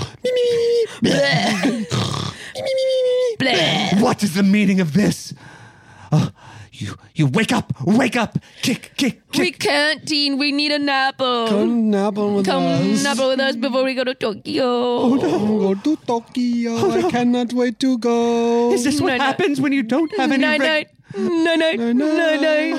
Bleh. What is the meaning of this? Oh, you you wake up, wake up, kick, kick, We kick. can't, Dean. We need an apple. Come nap on with Come us. nap with us before we go to Tokyo. Oh, no. Go to Tokyo. I cannot wait to go. Is this what Night, night. happens when you don't have any... Night, reg- night. Night, night. Night, night.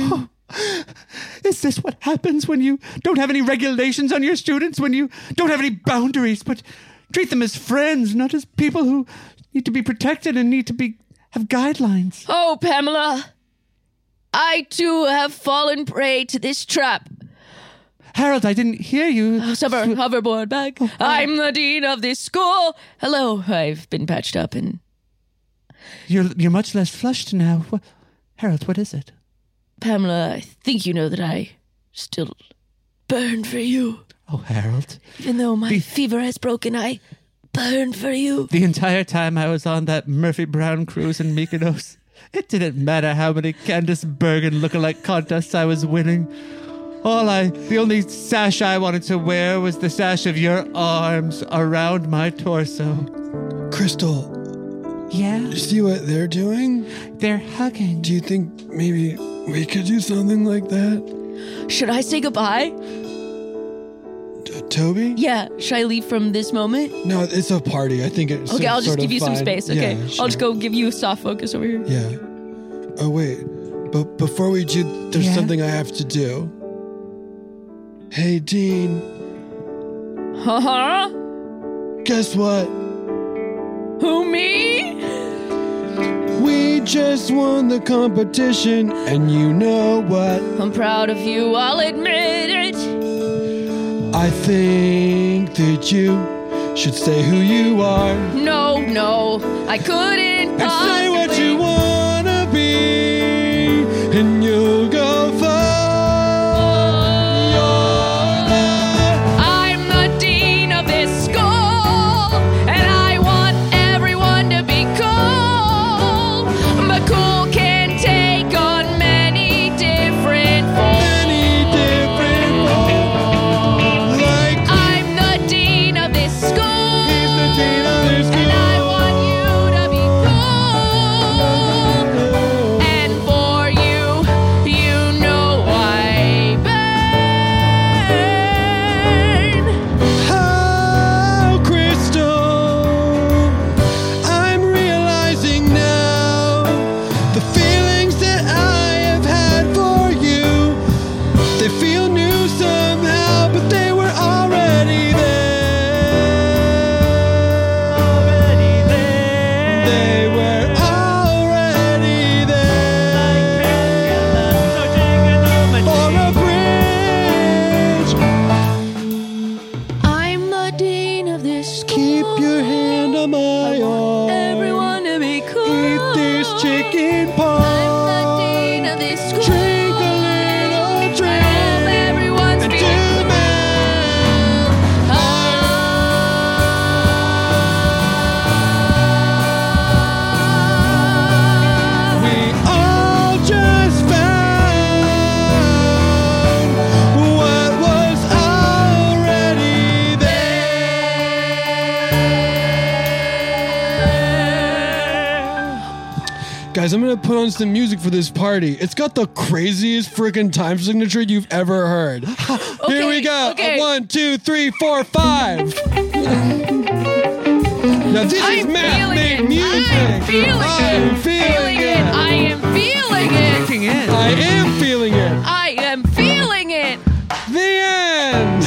Is this what happens when you don't have any regulations on your students, when you don't have any boundaries, but treat them as friends, not as people who need to be protected and need to be have guidelines? Oh, Pamela. I too have fallen prey to this trap. Harold, I didn't hear you. Summer hoverboard bag. I'm the dean of this school. Hello. I've been patched up and You're you're much less flushed now. What, Harold, what is it? Pamela, I think you know that I still burn for you. Oh, Harold. Even though my The- fever has broken, I burn for you. The entire time I was on that Murphy Brown cruise in Mykonos, it didn't matter how many Candace Bergen lookalike contests I was winning. All I, the only sash I wanted to wear was the sash of your arms around my torso. Crystal, Yeah? you see what they're doing? They're hugging. Do you think maybe we could do something like that? Should I say goodbye? T- Toby? Yeah. Should I leave from this moment? No, it's a party. I think it's Okay, I'll just sort give of you some fine. space. Okay. Yeah, I'll just sure. go give you soft focus over here. Yeah. Oh, wait. But before we do, there's Yeah? something I have to do. Hey, Dean, Uh-huh. guess what? Who, me? We just won the competition, and you know what? I'm proud of you, I'll admit it. I think that you should say who you are. No, no, I couldn't And say what possibly. you wanna be, and you'll go far. I'm the dean of this school, and I want everyone to be cool. But cool can take on many different forms. Many different forms. Like I'm the dean of this school, he's the dean of this and I want you to be cool. school. And for you, you know I burn. How, Crystal, I'm realizing now the feelings that I have had for you, they feel new somehow, but they were already there. Already there. They were already there. For a bridge, I'm the dean of this school. keep your hand on my arm. Everyone to be cool. Eat this chicken paw. I'm the dean of this school. Drink a little drink. I hope everyone's And feeling do We all just found what was already there. Guys, I'm gonna put on some music for this party. It's got the craziest freaking time signature you've ever heard. Here we go. okay. A one, two, three, four, five. Now this is I'm math feeling made it. music. I'm feeling I'm it. feeling it. I am feeling it. Kicking in. I am feeling it. I am feeling it. The end.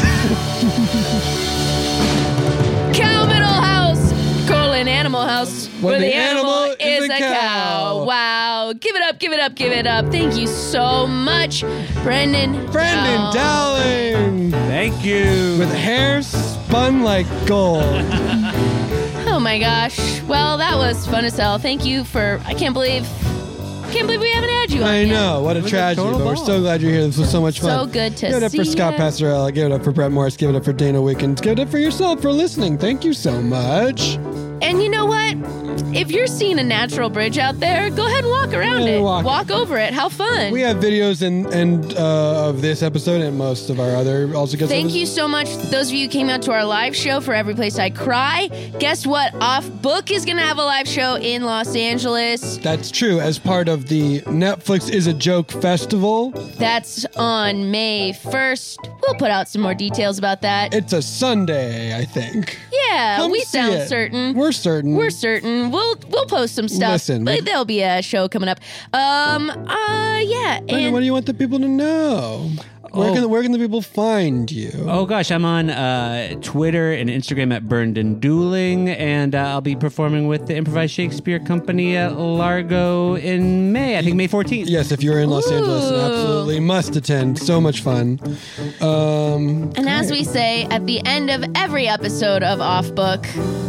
Cow Middle House, colon Animal House, where, the, animal, is, a cow. cow. Wow. Give it up, give it up, give it up. Thank you so much, Brendan. Brendan Dow. Dowling. Thank you. With hair spun like gold. Oh my gosh. Well, that was fun as hell. Thank you for, I can't believe, can't believe we haven't had you on I yet. know. What a was a tragedy. total But we're ball. so glad you're here. This was so much fun. So good to Give it up see for Scott ya. Passarella. Give it up for Brett Morris. Give it up for Dana Wickens. Give it up for yourself for listening. Thank you so much. And you know what? If you're seeing a natural bridge out there, go ahead and walk around Yeah, it. walk. Walk over it. How fun. We have videos and and uh, of this episode and most of our other also gets. Thank you so much, those of you who came out to our live show for Every Place I Cry. Guess what? Off Book is going to have a live show in Los Angeles. That's true. As part of the Netflix is a Joke Festival. That's on May first. We'll put out some more details about that. It's a Sunday, I think. Yeah, Come we see sound it. certain. We're certain. We're certain. We'll we'll post some stuff. Listen, but we- there'll be a show coming up. Um. Uh. Yeah. Brendan, And what do you want the people to know? Where Oh. can where can the people find you? Oh gosh, I'm on uh, Twitter and Instagram at Brendan Dooling, and uh, I'll be performing with the Improvised Shakespeare Company at Largo in May. I think May fourteenth. Yes, if you're in Los Angeles, Ooh. absolutely must attend. So much fun. Um, And as we say at the end of every episode of Off Book,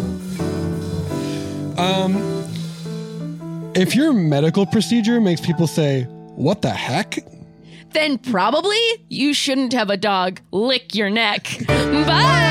um, if your medical procedure makes people say, "What the heck?" then probably you shouldn't have a dog lick your neck. Bye!